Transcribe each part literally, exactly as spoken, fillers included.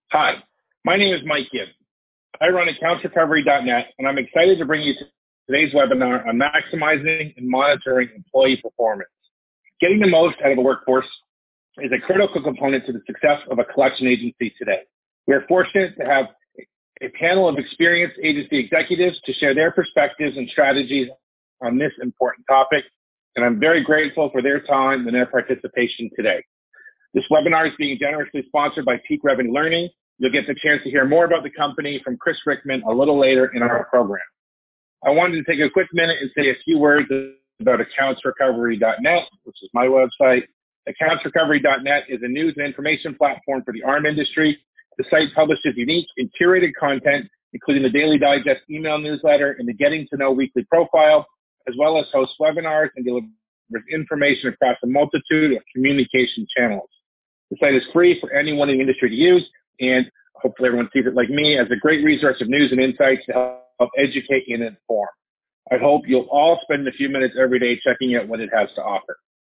Hi, my name is Mike Gibb. I run accounts recovery dot net, and I'm excited to bring you today's webinar on maximizing and monitoring employee performance. Getting the most out of a workforce is a critical component to the success of a collection agency today. We are fortunate to have a panel of experienced agency executives to share their perspectives and strategies on this important topic, and I'm very grateful for their time and their participation today. This webinar is being generously sponsored by Peak Revenue Learning. You'll get the chance to hear more about the company from Chris Rickman a little later in our program. I wanted to take a quick minute and say a few words about accounts recovery dot net, which is my website. accounts recovery dot net is a news and information platform for the A R M industry. The site publishes unique and curated content, including the Daily Digest email newsletter and the Getting to Know weekly profile, as well as hosts webinars and delivers information across a multitude of communication channels. The site is free for anyone in the industry to use, and hopefully everyone sees it like me as a great resource of news and insights to help educate and inform. I hope you'll all spend a few minutes every day checking out what it has to offer.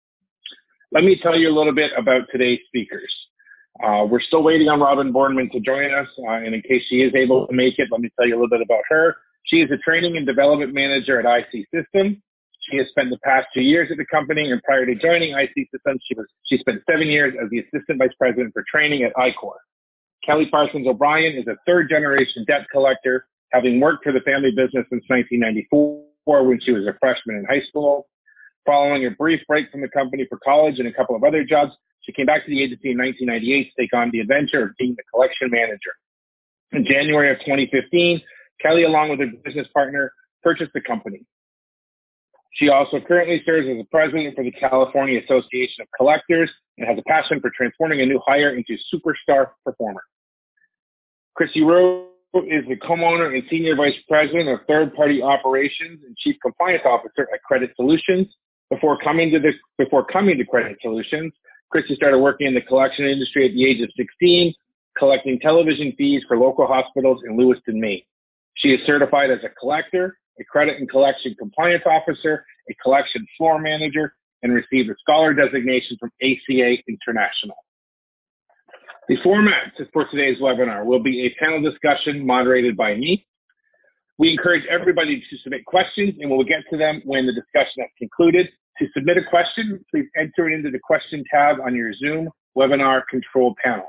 Let me tell you a little bit about today's speakers. Uh, we're still waiting on Robin Boardman to join us, uh, and in case she is able to make it, let me tell you a little bit about her. She is a training and development manager at I C Systems. She has spent the past two years at the company, and prior to joining I C Systems, she was she spent seven years as the assistant vice president for training at I C O R. Kelly Parsons O'Brien is a third-generation debt collector, having worked for the family business since nineteen ninety-four when she was a freshman in high school. Following a brief break from the company for college and a couple of other jobs, she came back to the agency in nineteen ninety-eight to take on the adventure of being the collection manager. In January of twenty fifteen, Kelly, along with her business partner, purchased the company. She also currently serves as the president for the California Association of Collectors and has a passion for transforming a new hire into a superstar performer. Chrissy Rowe is the co-owner and senior vice president of third-party operations and chief compliance officer at Credit Solutions. Before coming to the before coming to Credit Solutions, Chrissy started working in the collection industry at the age of sixteen, collecting television fees for local hospitals in Lewiston, Maine. She is certified as a collector, a credit and collection compliance officer, a collection floor manager, and received a scholar designation from A C A International. The format for today's webinar will be a panel discussion moderated by me. We encourage everybody to submit questions, and we'll get to them when the discussion has concluded. To submit a question, please enter it into the question tab on your Zoom webinar control panel.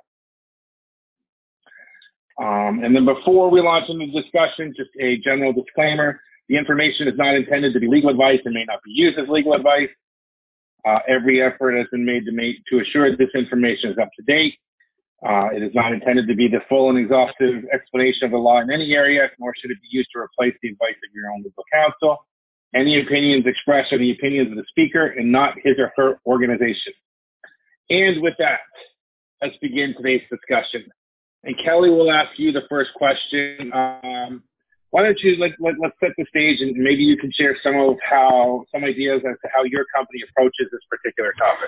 Um, and then before we launch into the discussion, just a general disclaimer. The information is not intended to be legal advice and may not be used as legal advice. Uh, every effort has been made to, make, to assure that this information is up to date. Uh, it is not intended to be the full and exhaustive explanation of the law in any area, nor should it be used to replace the advice of your own legal counsel. Any opinions expressed are the opinions of the speaker and not his or her organization. And with that, let's begin today's discussion. And Kelly will ask you the first question. Um, why don't you let, let, let's set the stage, and maybe you can share some of how some ideas as to how your company approaches this particular topic.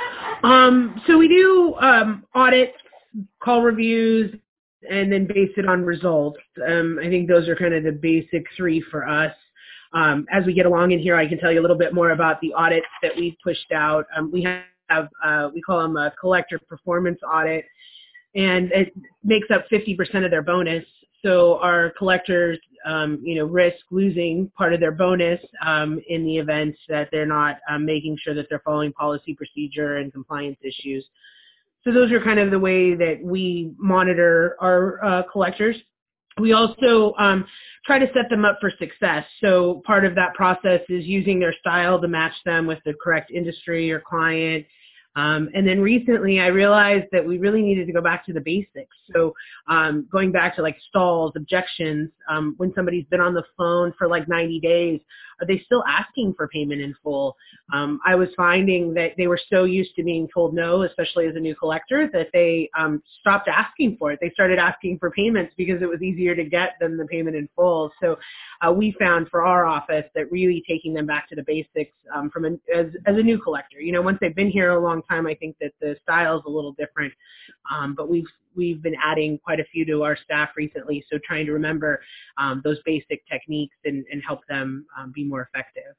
Um, so we do um, audits, call reviews, and then base it on results. Um, I think those are kind of the basic three for us. Um, as we get along in here, I can tell you a little bit more about the audits that we've pushed out. Um, we have, uh, we call them a collector performance audit, and it makes up fifty percent of their bonus. So our collectors, um, you know, risk losing part of their bonus um, in the event that they're not um, making sure that they're following policy, procedure, and compliance issues. So those are kind of the way that we monitor our uh, collectors. We also um, try to set them up for success. So part of that process is using their style to match them with the correct industry or client. Um, and then recently I realized that we really needed to go back to the basics. So um, going back to like stalls, objections, um, when somebody's been on the phone for like ninety days, are they still asking for payment in full? Um, I was finding that they were so used to being told no, especially as a new collector, that they um, stopped asking for it. They started asking for payments because it was easier to get than the payment in full. So uh, we found for our office that really taking them back to the basics um, from a, as, as a new collector, you know, once they've been here a long time, I think that the style is a little different, um, but we've we've been adding quite a few to our staff recently, so trying to remember um, those basic techniques and, and help them um, be more effective.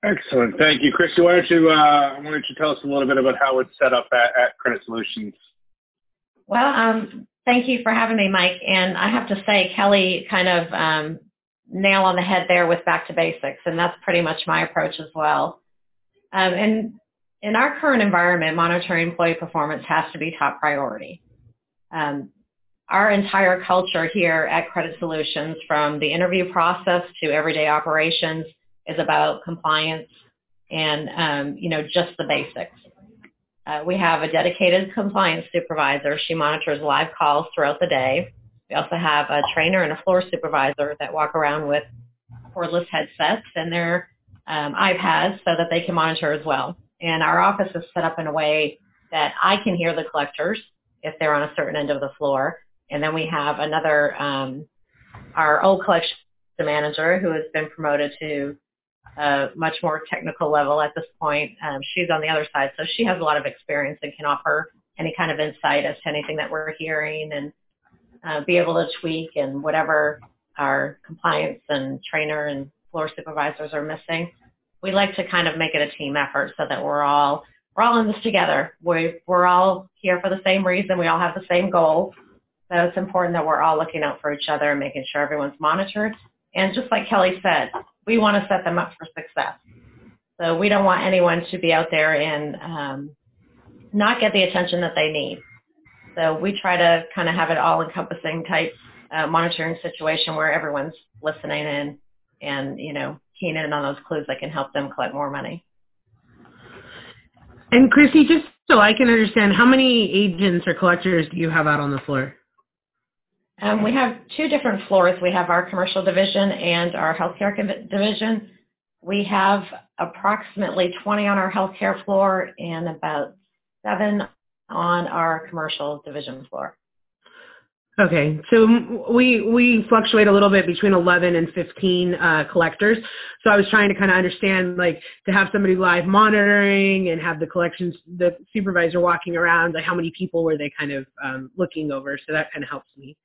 Excellent. Thank you. Christy, why don't you, uh, why don't you tell us a little bit about how it's set up at, at Credit Solutions? Well, um, thank you for having me, Mike. And I have to say, Kelly kind of um, nail on the head there with back to basics, and that's pretty much my approach as well. Um, and in our current environment, monitoring employee performance has to be top priority. Um, our entire culture here at Credit Solutions, from the interview process to everyday operations, is about compliance and, um, you know, just the basics. Uh, we have a dedicated compliance supervisor. She monitors live calls throughout the day. We also have a trainer and a floor supervisor that walk around with cordless headsets and their um, iPads so that they can monitor as well. And our office is set up in a way that I can hear the collectors if they're on a certain end of the floor. And then we have another, um, our old collection manager who has been promoted to a much more technical level at this point. Um, she's on the other side, so she has a lot of experience and can offer any kind of insight as to anything that we're hearing and uh, be able to tweak and whatever our compliance and trainer and floor supervisors are missing. We like to kind of make it a team effort so that we're all we're all in this together. We we're all here for the same reason. We all have the same goal. So it's important that we're all looking out for each other and making sure everyone's monitored. And just like Kelly said, we want to set them up for success. So we don't want anyone to be out there and um, not get the attention that they need. So we try to kind of have it all-encompassing type uh, monitoring situation where everyone's listening in and, you know, keying in on those clues that can help them collect more money. And Chrissy, just so I can understand, how many agents or collectors do you have out on the floor? Um, we have two different floors. We have our commercial division and our healthcare division. We have approximately twenty on our healthcare floor and about seven on our commercial division floor. Okay, so we we fluctuate a little bit between eleven and fifteen uh, collectors. So I was trying to kind of understand, like, to have somebody live monitoring and have the collections, the supervisor walking around, like how many people were they kind of um, looking over? So that kind of helps me.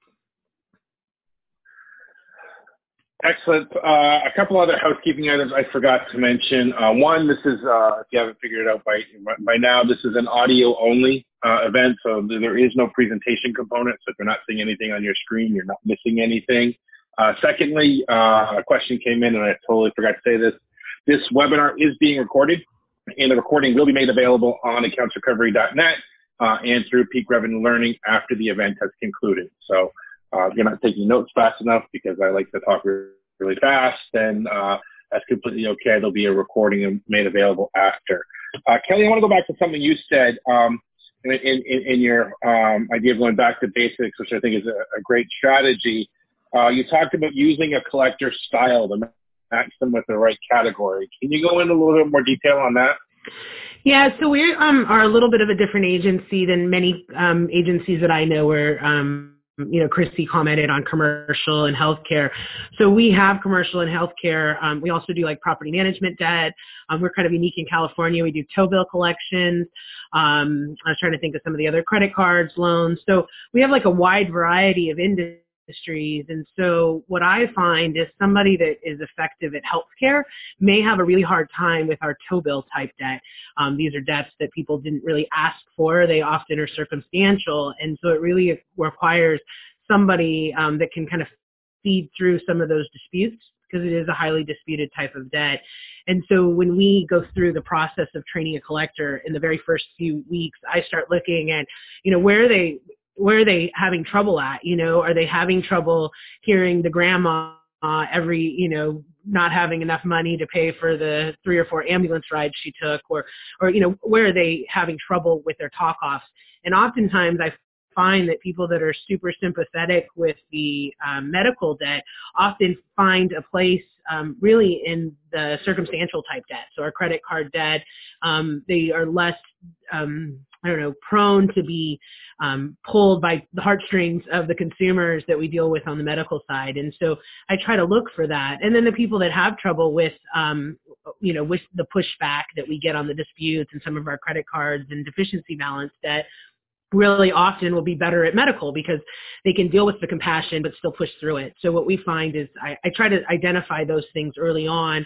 Excellent. Uh, a couple other housekeeping items I forgot to mention. Uh, one, this is, uh, if you haven't figured it out by, by now, this is an audio only uh, event, so there is no presentation component. So if you're not seeing anything on your screen, you're not missing anything. Uh, secondly, uh, a question came in, and I totally forgot to say this. This webinar is being recorded, and the recording will be made available on accounts recovery dot net uh, and through Peak Revenue Learning after the event has concluded. So Uh, if you're not taking notes fast enough, because I like to talk really fast, then uh, that's completely okay. There'll be a recording made available after. Uh, Kelly, I want to go back to something you said um, in, in, in your um, idea of going back to basics, which I think is a, a great strategy. Uh, you talked about using a collector style to match them with the right category. Can you go into a little bit more detail on that? Yeah, so we um, are a little bit of a different agency than many um, agencies that I know where um, you know, Christy commented on commercial and healthcare. So we have commercial and healthcare. Um, we also do like property management debt. Um, we're kind of unique in California. We do tow bill collections. Um, I was trying to think of some of the other credit cards, loans. So we have like a wide variety of industries. And so what I find is somebody that is effective at healthcare may have a really hard time with our tow bill type debt. Um, these are debts that people didn't really ask for. They often are circumstantial. And so it really requires somebody um, that can kind of feed through some of those disputes, because it is a highly disputed type of debt. And so when we go through the process of training a collector in the very first few weeks, I start looking at, you know, where are they where are they having trouble at? You know, are they having trouble hearing the grandma uh, every, you know, not having enough money to pay for the three or four ambulance rides she took, or, or, you know, where are they having trouble with their talk offs? And oftentimes I find that people that are super sympathetic with the um, medical debt often find a place um, really in the circumstantial type debt. So our credit card debt, um, they are less, um, I don't know, prone to be um, pulled by the heartstrings of the consumers that we deal with on the medical side. And so I try to look for that. And then the people that have trouble with, um, you know, with the pushback that we get on the disputes and some of our credit cards and deficiency balance debt, really often will be better at medical because they can deal with the compassion but still push through it. So what we find is I, I try to identify those things early on.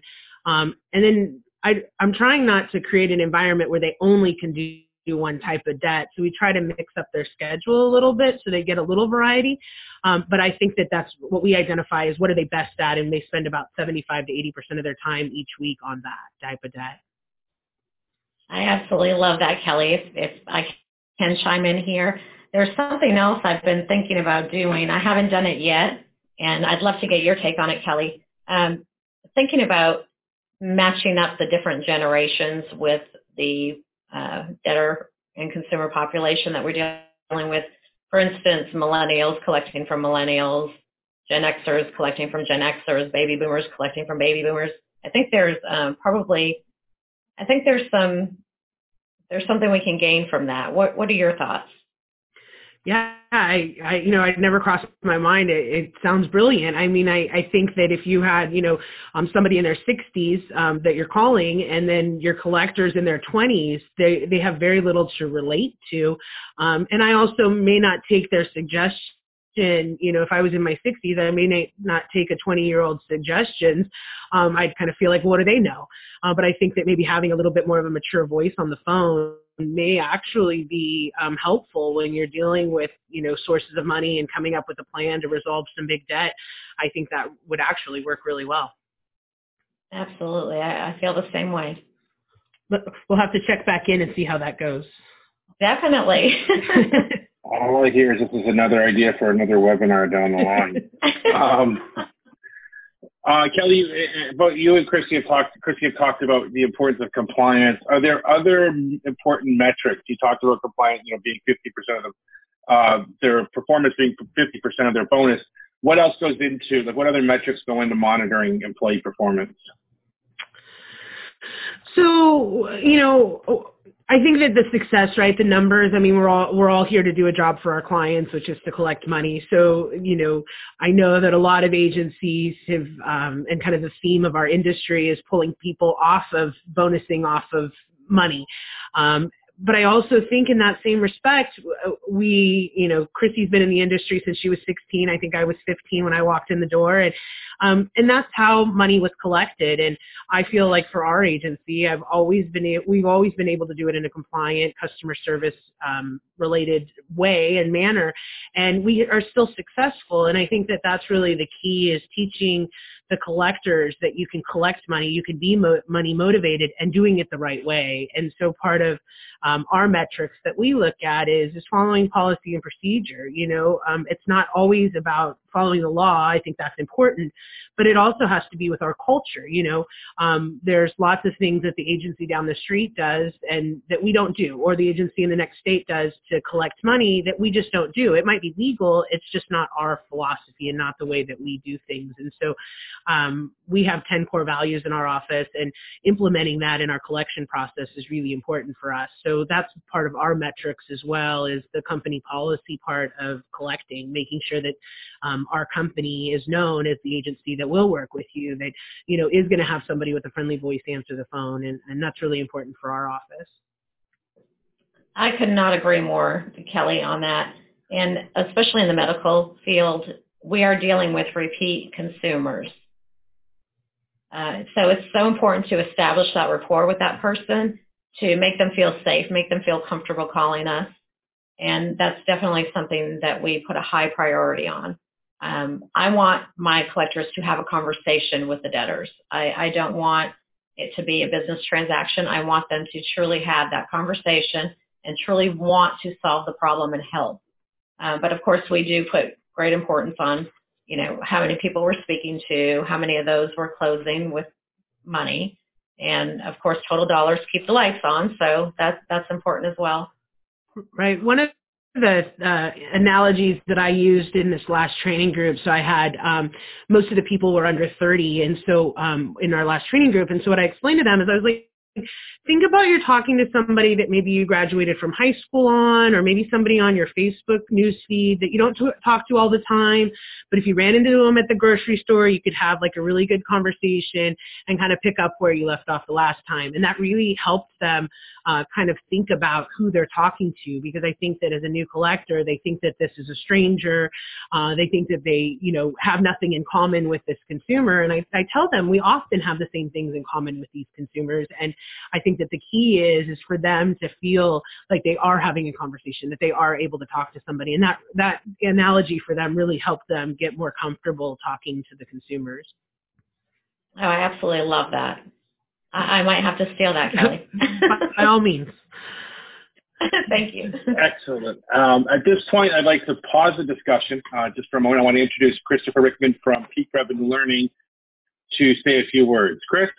Um, and then I, I'm trying not to create an environment where they only can do one type of debt. So we try to mix up their schedule a little bit so they get a little variety. Um, but I think that that's what we identify as what are they best at, and they spend about seventy-five to eighty percent of their time each week on that type of debt. I absolutely love that, Kelly. If, if I can chime in here, there's something else I've been thinking about doing. I haven't done it yet, and I'd love to get your take on it, Kelly. Um, thinking about matching up the different generations with the uh, debtor and consumer population that we're dealing with. For instance, millennials collecting from millennials, Gen Xers collecting from Gen Xers, baby boomers collecting from baby boomers. I think there's um, probably, I think there's some, there's something we can gain from that. What What are your thoughts? Yeah, I, I, you know, it never crossed my mind. It, it sounds brilliant. I mean, I, I think that if you had, you know, um, somebody in their sixties um, that you're calling, and then your collectors in their twenties, they, they have very little to relate to. Um, and I also may not take their suggestion. You know, if I was in my sixties, I may not take a twenty-year-old suggestions. Um, I'd kind of feel like, well, what do they know? Uh, but I think that maybe having a little bit more of a mature voice on the phone may actually be um, helpful when you're dealing with, you know, sources of money and coming up with a plan to resolve some big debt. I think that would actually work really well. Absolutely. I, I feel the same way. But we'll have to check back in and see how that goes. Definitely. All I hear is this is another idea for another webinar down the line. um, uh, Kelly, both you and Christy have talked. Christy have talked about the importance of compliance. Are there other important metrics? You talked about compliance, you know, being fifty percent of them, uh, their performance being fifty percent of their bonus. What else goes into, like, what other metrics go into monitoring employee performance? So, you know, I think that the success, right, the numbers, I mean, we're all, we're all here to do a job for our clients, which is to collect money. So, you know, I know that a lot of agencies have, um, and kind of the theme of our industry is pulling people off of bonusing off of money. Um, But I also think in that same respect, we, you know, Chrissy's been in the industry since she was sixteen. I think I was fifteen when I walked in the door. And, um, and that's how money was collected. And I feel like for our agency, I've always been, a- we've always been able to do it in a compliant customer service, um, related way and manner. And we are still successful. And I think that that's really the key, is teaching the collectors that you can collect money, you can be mo- money motivated, and doing it the right way. And so part of um, our metrics that we look at is, is following policy and procedure. You know, um, it's not always about following the law. I think that's important, but it also has to be with our culture. You know, um, there's lots of things that the agency down the street does and that we don't do, or the agency in the next state does to collect money that we just don't do. It might be legal. It's just not our philosophy and not the way that we do things. And so um, we have ten core values in our office, and implementing that in our collection process is really important for us. So that's part of our metrics as well, is the company policy part of collecting, making sure that um, our company is known as the agency that will work with you, that, you know, is going to have somebody with a friendly voice answer the phone. And, and that's really important for our office. I could not agree more, Kelly, on that. And especially in the medical field, we are dealing with repeat consumers. Uh, so it's so important to establish that rapport with that person, to make them feel safe, make them feel comfortable calling us. And that's definitely something that we put a high priority on. Um, I want my collectors to have a conversation with the debtors. I, I don't want it to be a business transaction. I want them to truly have that conversation and truly want to solve the problem and help. Uh, but of course, we do put great importance on, you know, how many people we're speaking to, how many of those we're closing with money. And of course, total dollars keep the lights on. So that's, that's important as well. Right. One of the uh, analogies that I used in this last training group, so I had um, most of the people were under thirty, and so um, in our last training group, and so what I explained to them is I was like, think about you're talking to somebody that maybe you graduated from high school on, or maybe somebody on your Facebook newsfeed that you don't t- talk to all the time. But if you ran into them at the grocery store, you could have like a really good conversation and kind of pick up where you left off the last time. And that really helps them uh, kind of think about who they're talking to, because I think that as a new collector, they think that this is a stranger. Uh, they think that they, you know, have nothing in common with this consumer. And I, I tell them we often have the same things in common with these consumers. And I think that the key is, is for them to feel like they are having a conversation, that they are able to talk to somebody. And that, that analogy for them really helped them get more comfortable talking to the consumers. Oh, I absolutely love that. I, I might have to steal that, Kelly. By all means. Thank you. Excellent. Um, at this point, I'd like to pause the discussion uh, just for a moment. I want to introduce Christopher Rickman from Peak Revenue Learning to say a few words. Chris?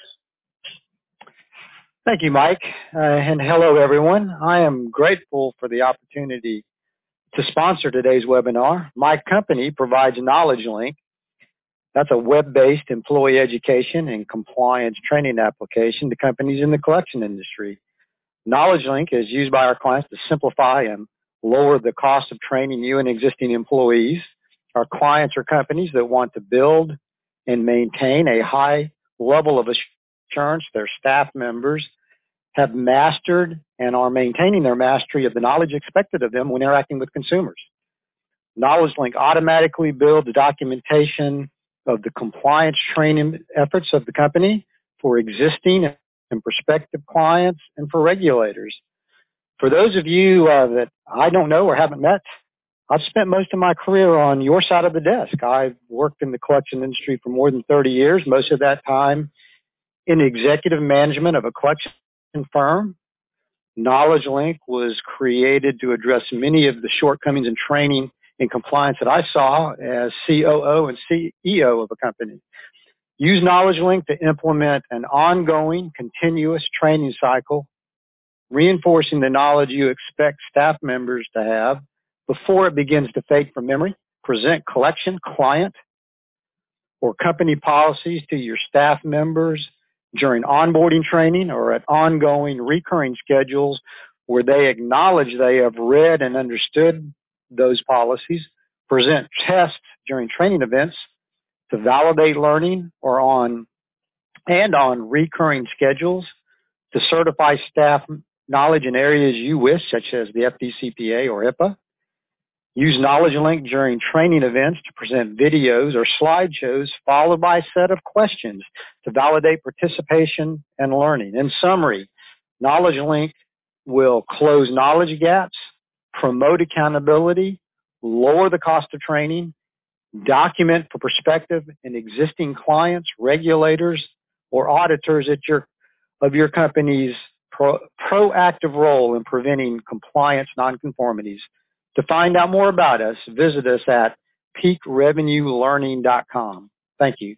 Thank you, Mike, uh, and hello, everyone. I am grateful for the opportunity to sponsor today's webinar. My company provides KnowledgeLink. That's a web-based employee education and compliance training application to companies in the collection industry. KnowledgeLink is used by our clients to simplify and lower the cost of training new and existing employees. Our clients are companies that want to build and maintain a high level of assurance their staff members have mastered and are maintaining their mastery of the knowledge expected of them when interacting with consumers. KnowledgeLink automatically builds documentation of the compliance training efforts of the company for existing and prospective clients and for regulators. For those of you uh, that I don't know or haven't met, I've spent most of my career on your side of the desk. I've worked in the collection industry for more than thirty years, most of that time in executive management of a collection firm. KnowledgeLink was created to address many of the shortcomings in training and compliance that I saw as C O O and C E O of a company. Use KnowledgeLink to implement an ongoing, continuous training cycle, reinforcing the knowledge you expect staff members to have before it begins to fade from memory. Present collection, client, or company policies to your staff members during onboarding training or at ongoing recurring schedules where they acknowledge they have read and understood those policies. Present tests during training events to validate learning or on and on recurring schedules to certify staff knowledge in areas you wish, such as the F D C P A or HIPAA. Use KnowledgeLink during training events to present videos or slideshows followed by a set of questions to validate participation and learning. In summary, KnowledgeLink will close knowledge gaps, promote accountability, lower the cost of training, document for prospective and existing clients, regulators, or auditors at your, of your company's pro, proactive role in preventing compliance nonconformities. To find out more about us, visit us at peak revenue learning dot com. Thank you.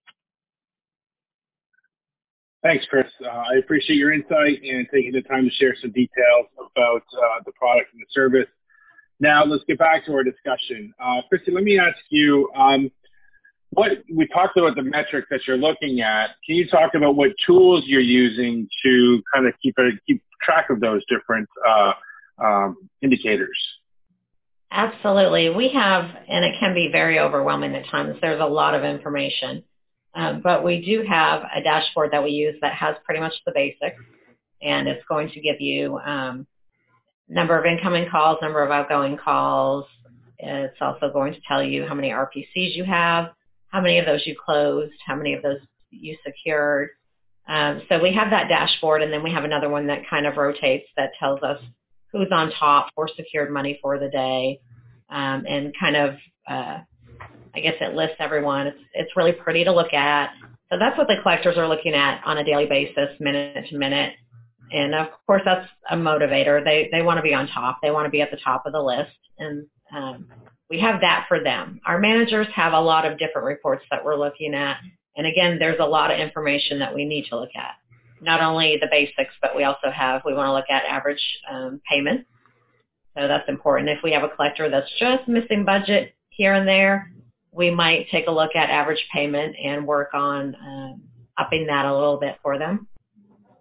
Thanks, Chris. Uh, I appreciate your insight and taking the time to share some details about uh, the product and the service. Now, let's get back to our discussion. Uh, Christy, let me ask you, um, what we talked about the metrics that you're looking at. Can you talk about what tools you're using to kind of keep, a, keep track of those different uh, um, indicators? Absolutely. We have, and it can be very overwhelming at times. There's a lot of information. Um, but we do have a dashboard that we use that has pretty much the basics, and it's going to give you um, number of incoming calls, number of outgoing calls. It's also going to tell you how many R P Cs you have, how many of those you closed, how many of those you secured. Um, so we have that dashboard, and then we have another one that kind of rotates that tells us who's on top for secured money for the day, um, and kind of, uh, I guess it lists everyone. It's, it's really pretty to look at. So that's what the collectors are looking at on a daily basis, minute to minute. And of course, that's a motivator. They they want to be on top. They want to be at the top of the list. And um, we have that for them. Our managers have a lot of different reports that we're looking at. And again, there's a lot of information that we need to look at. Not only the basics, but we also have, we want to look at average um, payment. So that's important. If we have a collector that's just missing budget here and there, we might take a look at average payment and work on um, upping that a little bit for them.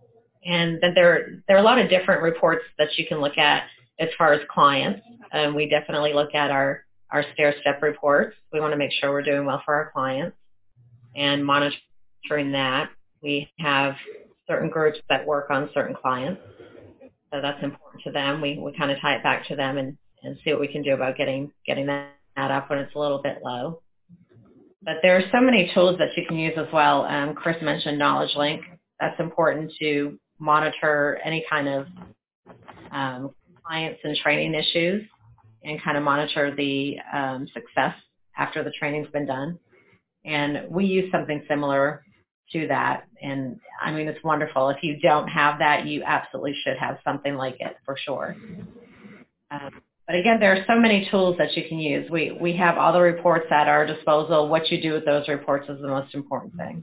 And then there, there are a lot of different reports that you can look at as far as clients. Um, we definitely look at our, our stair-step reports. We want to make sure we're doing well for our clients and monitoring that. We have certain groups that work on certain clients, so that's important to them. We, we kind of tie it back to them and, and see what we can do about getting, getting that up when it's a little bit low. But there are so many tools that you can use as well. Um, Chris mentioned Knowledge Link. That's important to monitor any kind of um, clients and training issues and kind of monitor the um, success after the training's been done. And we use something similar to that. And I mean, it's wonderful. If you don't have that, you absolutely should have something like it for sure. Um, but again, there are so many tools that you can use. We, we have all the reports at our disposal. What you do with those reports is the most important thing.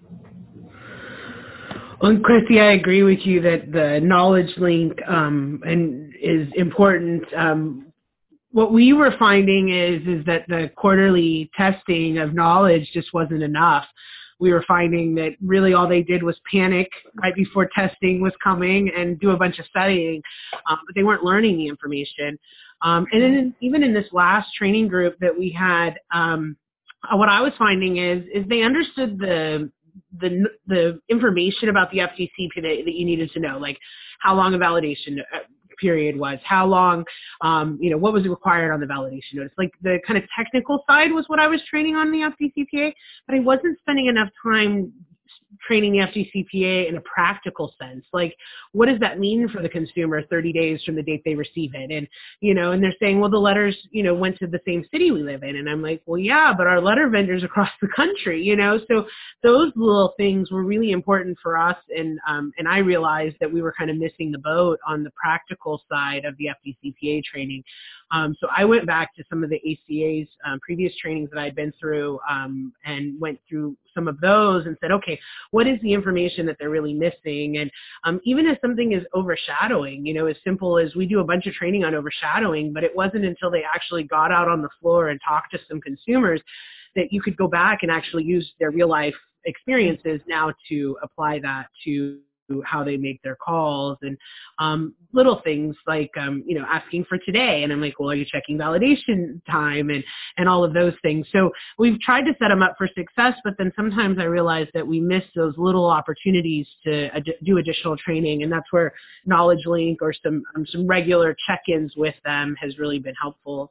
Well, Christy, I agree with you that the knowledge link um, and is important. Um, what we were finding is is that the quarterly testing of knowledge just wasn't enough. We were finding that really all they did was panic right before testing was coming and do a bunch of studying, um, but they weren't learning the information. Um, and then even in this last training group that we had, um, what I was finding is is they understood the the the information about the F D C P that, that you needed to know, like how long a validation period was, how long, um, you know, what was required on the validation notice. Like the kind of technical side was what I was training on the F D C P A, but I wasn't spending enough time training the F D C P A in a practical sense. Like, what does that mean for the consumer thirty days from the date they receive it? And, you know, and they're saying, well, the letters, you know, went to the same city we live in. And I'm like, well, yeah, but our letter vendors across the country, you know, so those little things were really important for us. And, um, and I realized that we were kind of missing the boat on the practical side of the F D C P A training. Um, so I went back to some of the A C A's um, previous trainings that I'd been through um, and went through some of those and said, okay, what is the information that they're really missing? And um, even if something is overshadowing, you know, as simple as we do a bunch of training on overshadowing, but it wasn't until they actually got out on the floor and talked to some consumers that you could go back and actually use their real life experiences now to apply that to how they make their calls and um, little things like, um, you know, asking for today. And I'm like, well, are you checking validation time and, and all of those things. So we've tried to set them up for success, but then sometimes I realize that we miss those little opportunities to ad- do additional training. And that's where Knowledge Link or some, um, some regular check-ins with them has really been helpful.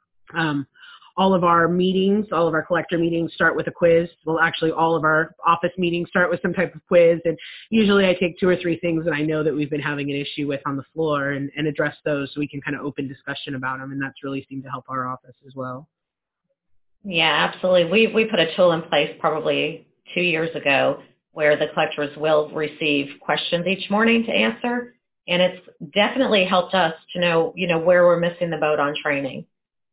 Um, All of our meetings, all of our collector meetings start with a quiz. Well, actually, all of our office meetings start with some type of quiz. And usually I take two or three things that I know that we've been having an issue with on the floor and, and address those so we can kind of open discussion about them. And that's really seemed to help our office as well. Yeah, absolutely. We, we put a tool in place probably two years ago where the collectors will receive questions each morning to answer. And it's definitely helped us to know, you know, where we're missing the boat on training.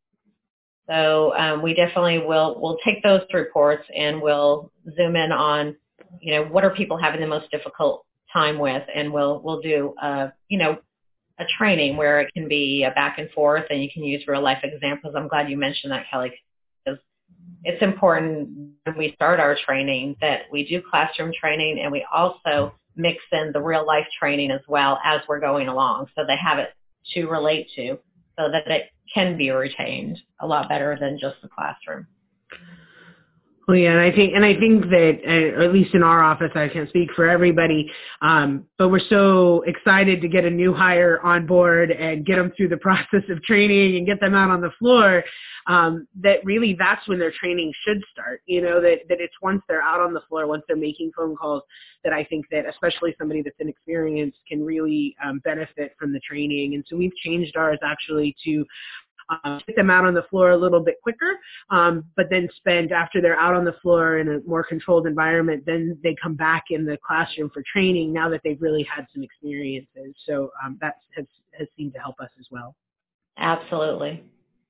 So um, we definitely will we'll take those reports and we'll zoom in on, you know, what are people having the most difficult time with, and we'll we'll do uh, you know, a training where it can be a back and forth and you can use real life examples. I'm glad you mentioned that, Kelly, because it's important when we start our training that we do classroom training and we also mix in the real life training as well as we're going along, so they have it to relate to, so that it can be retained a lot better than just the classroom. Well, yeah, and I think, and I think that, uh, or at least in our office, I can't speak for everybody, um, but we're so excited to get a new hire on board and get them through the process of training and get them out on the floor. Um, that really, that's when their training should start. You know, that that it's once they're out on the floor, once they're making phone calls, that I think that especially somebody that's inexperienced can really um, benefit from the training. And so we've changed ours actually to Um, get them out on the floor a little bit quicker, um, but then spend, after they're out on the floor in a more controlled environment, then they come back in the classroom for training now that they've really had some experiences. So um, that has, has seemed to help us as well. Absolutely.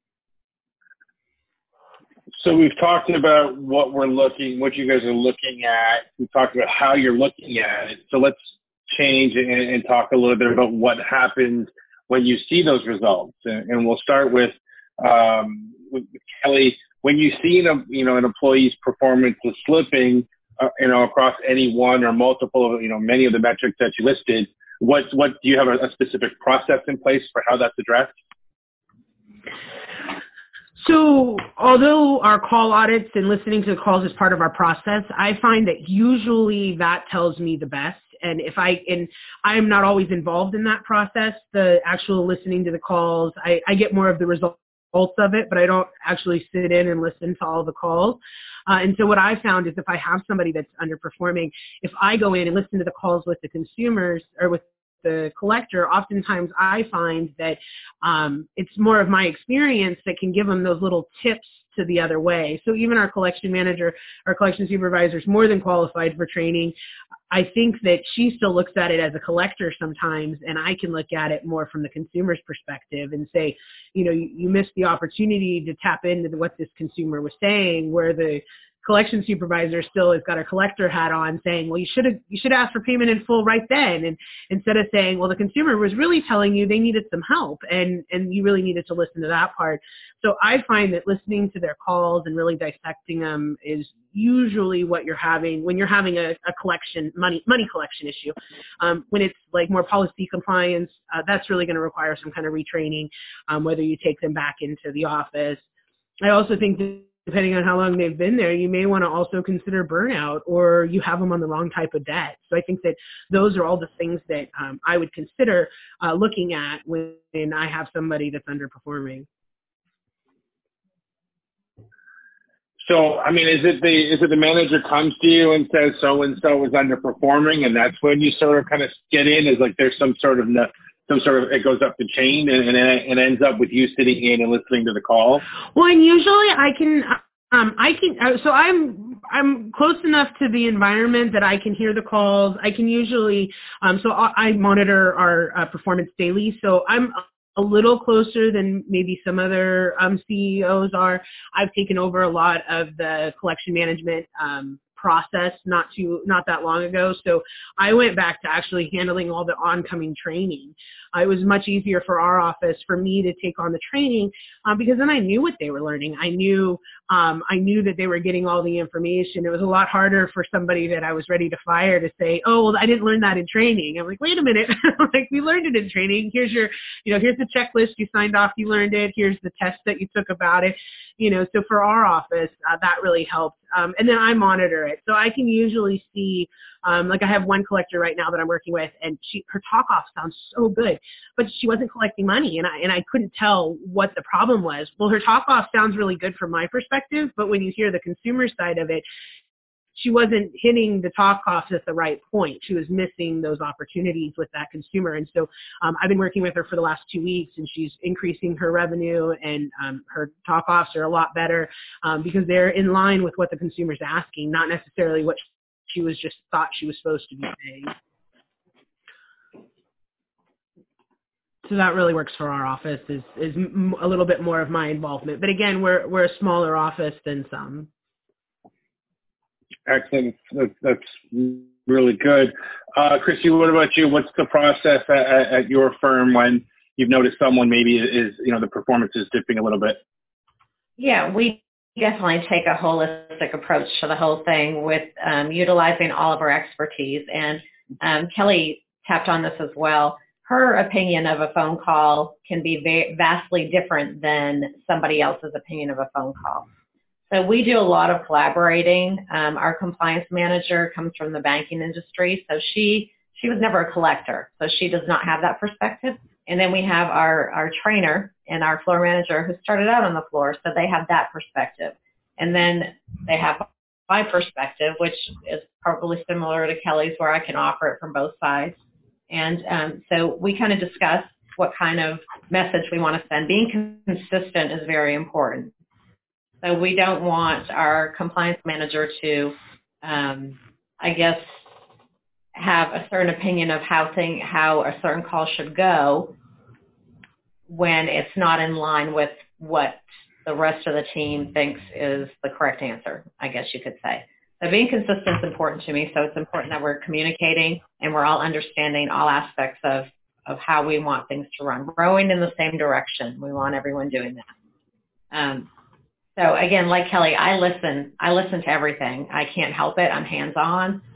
So we've talked about what we're looking, what you guys are looking at. We've talked about how you're looking at it. So let's change and, and talk a little bit about what happens when you see those results. And, and we'll start with, um, with Kelly. When you see an, you know, an employee's performance is slipping, uh, you know, across any one or multiple, you know, many of the metrics that you listed, What, what, do you have a, a specific process in place for how that's addressed? So although our call audits and listening to the calls is part of our process, I find that usually that tells me the best. And if I, and I am not always involved in that process, the actual listening to the calls, I, I get more of the results of it, but I don't actually sit in and listen to all the calls. Uh, and so what I found is if I have somebody that's underperforming, if I go in and listen to the calls with the consumers or with the collector, oftentimes I find that um, it's more of my experience that can give them those little tips to the other way. So even our collection manager, our collection supervisor is more than qualified for training. I think that she still looks at it as a collector sometimes, and I can look at it more from the consumer's perspective and say, you know, you, you missed the opportunity to tap into what this consumer was saying, where the collection supervisor still has got a collector hat on saying, well, you should have, you should ask for payment in full right then. And instead of saying, well, the consumer was really telling you they needed some help and, and you really needed to listen to that part. So I find that listening to their calls and really dissecting them is usually what you're having when you're having a, a collection, money, money collection issue. Um, when it's like more policy compliance, uh, that's really going to require some kind of retraining, um, whether you take them back into the office. I also think that depending on how long they've been there, you may want to also consider burnout or you have them on the wrong type of debt. So I think that those are all the things that um, I would consider uh, looking at when I have somebody that's underperforming. So, I mean, is it the is it the manager comes to you and says so-and-so is underperforming, and that's when you sort of kind of get in? Is like there's some sort of some sort of it goes up the chain and, and it ends up with you sitting in and listening to the call? Well, and usually I can um, I can so I'm I'm close enough to the environment that I can hear the calls. I can usually um, so I, I monitor our uh, performance daily, so I'm a little closer than maybe some other um, C E Os are. I've taken over a lot of the collection management um, process not too not that long ago. So I went back to actually handling all the oncoming training. Uh, it was much easier for our office for me to take on the training um, because then I knew what they were learning. I knew um, I knew that they were getting all the information. It was a lot harder for somebody that I was ready to fire to say, oh, well, I didn't learn that in training. I'm like, wait a minute. Like, we learned it in training. Here's your, you know, here's the checklist you signed off. You learned it. Here's the test that you took about it. You know, so for our office, uh, that really helped. Um, and then I monitor it. So I can usually see, um, like I have one collector right now that I'm working with, and she, her talk off sounds so good, but she wasn't collecting money, and I, and I couldn't tell what the problem was. Well, her talk off sounds really good from my perspective, but when you hear the consumer side of it, she wasn't hitting the talk offs at the right point. She was missing those opportunities with that consumer. And so um, I've been working with her for the last two weeks, and she's increasing her revenue, and um, her talk offs are a lot better um, because they're in line with what the consumer's asking, not necessarily what she was just thought she was supposed to be saying. So that really works for our office, is, is m- a little bit more of my involvement. But again, we're, we're a smaller office than some. Excellent. That's, that's really good. Uh, Christy, what about you? What's the process at, at your firm when you've noticed someone maybe is, you know, the performance is dipping a little bit? Yeah, we definitely take a holistic approach to the whole thing with um, utilizing all of our expertise. And um, Kelly tapped on this as well. Her opinion of a phone call can be va- vastly different than somebody else's opinion of a phone call. So we do a lot of collaborating. Um, our compliance manager comes from the banking industry, so she she was never a collector, so she does not have that perspective. And then we have our, our trainer and our floor manager who started out on the floor, so they have that perspective. And then they have my perspective, which is probably similar to Kelly's, where I can offer it from both sides. And um, so we kind of discuss what kind of message we want to send. Being consistent is very important. So we don't want our compliance manager to, um, I guess, have a certain opinion of how thing, how a certain call should go when it's not in line with what the rest of the team thinks is the correct answer, I guess you could say. So being consistent is important to me. So it's important that we're communicating and we're all understanding all aspects of, of how we want things to run, rowing in the same direction. We want everyone doing that. Um, So again, like Kelly, I listen. I listen to everything. I can't help it. I'm hands-on.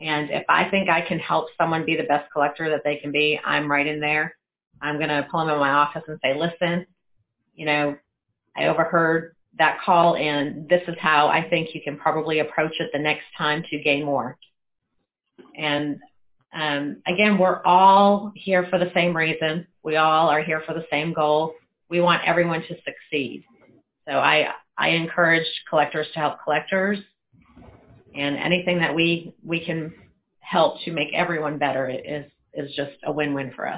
And if I think I can help someone be the best collector that they can be, I'm right in there. I'm going to pull them in my office and say, listen, you know, I overheard that call, and this is how I think you can probably approach it the next time to gain more. And um, again, we're all here for the same reason. We all are here for the same goal. We want everyone to succeed. So I, I encourage collectors to help collectors, and anything that we, we can help to make everyone better is, is just a win-win for us.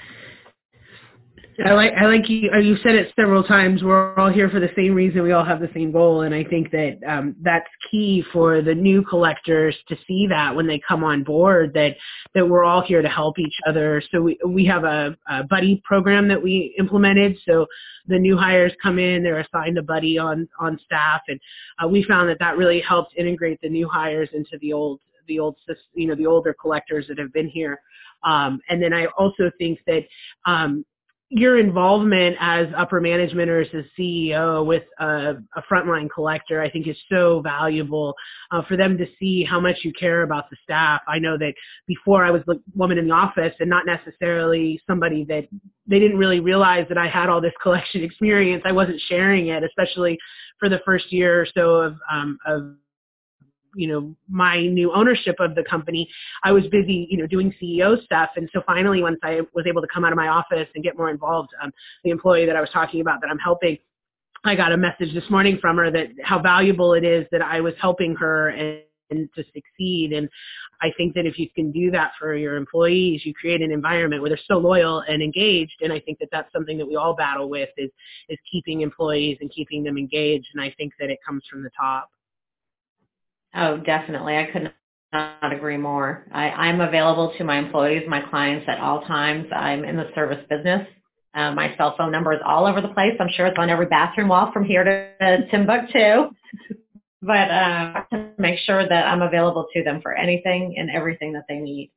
I like I like you. You said it several times. We're all here for the same reason. We all have the same goal, and I think that um, that's key for the new collectors to see that when they come on board. That that we're all here to help each other. So we we have a, a buddy program that we implemented. So the new hires come in, they're assigned a buddy on on staff, and uh, we found that that really helped integrate the new hires into the old the old you know the older collectors that have been here. Um, and then I also think that. Um, your involvement as upper management or as a C E O with a, a frontline collector, I think is so valuable uh, for them to see how much you care about the staff. I know that before I was the woman in the office and not necessarily somebody that they didn't really realize that I had all this collection experience. I wasn't sharing it, especially for the first year or so of, um, of you know, my new ownership of the company. I was busy, you know, doing C E O stuff. And so finally, once I was able to come out of my office and get more involved, um, the employee that I was talking about that I'm helping, I got a message this morning from her that how valuable it is that I was helping her and, and to succeed. And I think that if you can do that for your employees, you create an environment where they're so loyal and engaged. And I think that that's something that we all battle with is, is keeping employees and keeping them engaged. And I think that it comes from the top. Oh, definitely. I could not agree more. I, I'm available to my employees, my clients at all times. I'm in the service business. Uh, my cell phone number is all over the place. I'm sure it's on every bathroom wall from here to uh, Timbuktu. But uh, to make sure that I'm available to them for anything and everything that they need.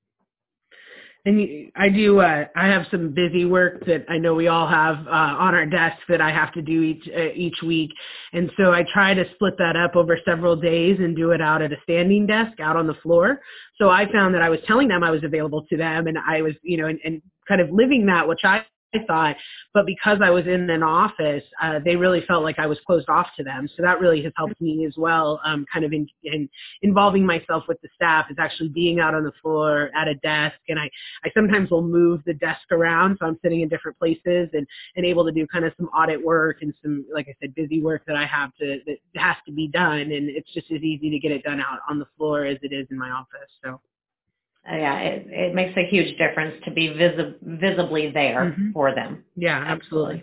And I do, uh, I have some busy work that I know we all have uh, on our desk that I have to do each uh, each week. And so I try to split that up over several days and do it out at a standing desk out on the floor. So I found that I was telling them I was available to them, and I was, you know, and, and kind of living that, which I I thought, but because I was in an office, uh, they really felt like I was closed off to them. So that really has helped me as well, um, kind of in, in involving myself with the staff is actually being out on the floor at a desk. And I, I sometimes will move the desk around. So I'm sitting in different places and, and able to do kind of some audit work and some, like I said, busy work that I have to, that has to be done. And it's just as easy to get it done out on the floor as it is in my office. So. Uh, yeah, it, it makes a huge difference to be visi- visibly there mm-hmm. for them. Yeah, absolutely.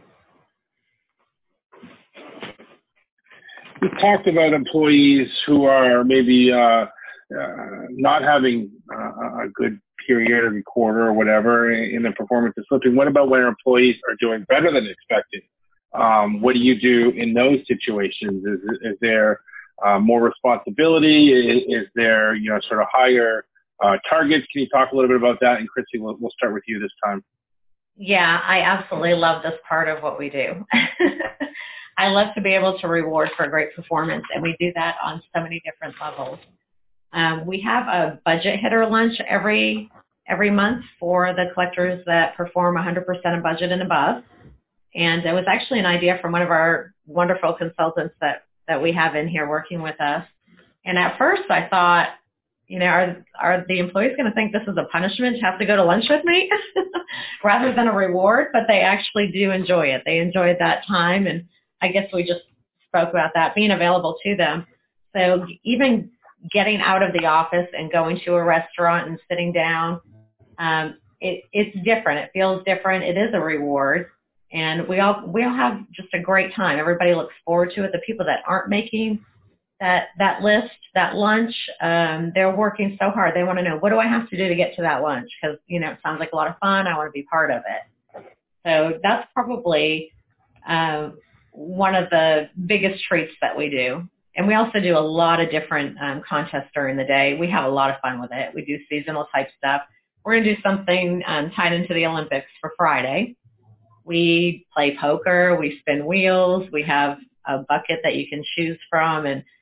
We talked about employees who are maybe uh, uh, not having uh, a good period every quarter or whatever, and the performance is slipping. What about when employees are doing better than expected? Um, what do you do in those situations? Is, is there uh, more responsibility? Is, is there, you know, sort of higher Uh, targets? Can you talk a little bit about that? And Christy, we'll, we'll start with you this time. Yeah, I absolutely love this part of what we do. I love to be able to reward for great performance, and we do that on so many different levels. Um, we have a budget hitter lunch every every month for the collectors that perform one hundred percent of budget and above. And it was actually an idea from one of our wonderful consultants that, that we have in here working with us. And at first I thought, you know, are are the employees going to think this is a punishment to have to go to lunch with me rather than a reward? But they actually do enjoy it. They enjoyed that time. And I guess we just spoke about that, being available to them. So even getting out of the office and going to a restaurant and sitting down, um, it, it's different. It feels different. It is a reward. And we all we all have just a great time. Everybody looks forward to it. The people that aren't making that that list, that lunch, um, they're working so hard. They want to know, what do I have to do to get to that lunch? Because, you know, it sounds like a lot of fun. I want to be part of it. So that's probably uh, one of the biggest treats that we do. And we also do a lot of different um, contests during the day. We have a lot of fun with it. We do seasonal type stuff. We're going to do something um, tied into the Olympics for Friday. We play poker. We spin wheels. We have a bucket that you can choose from. And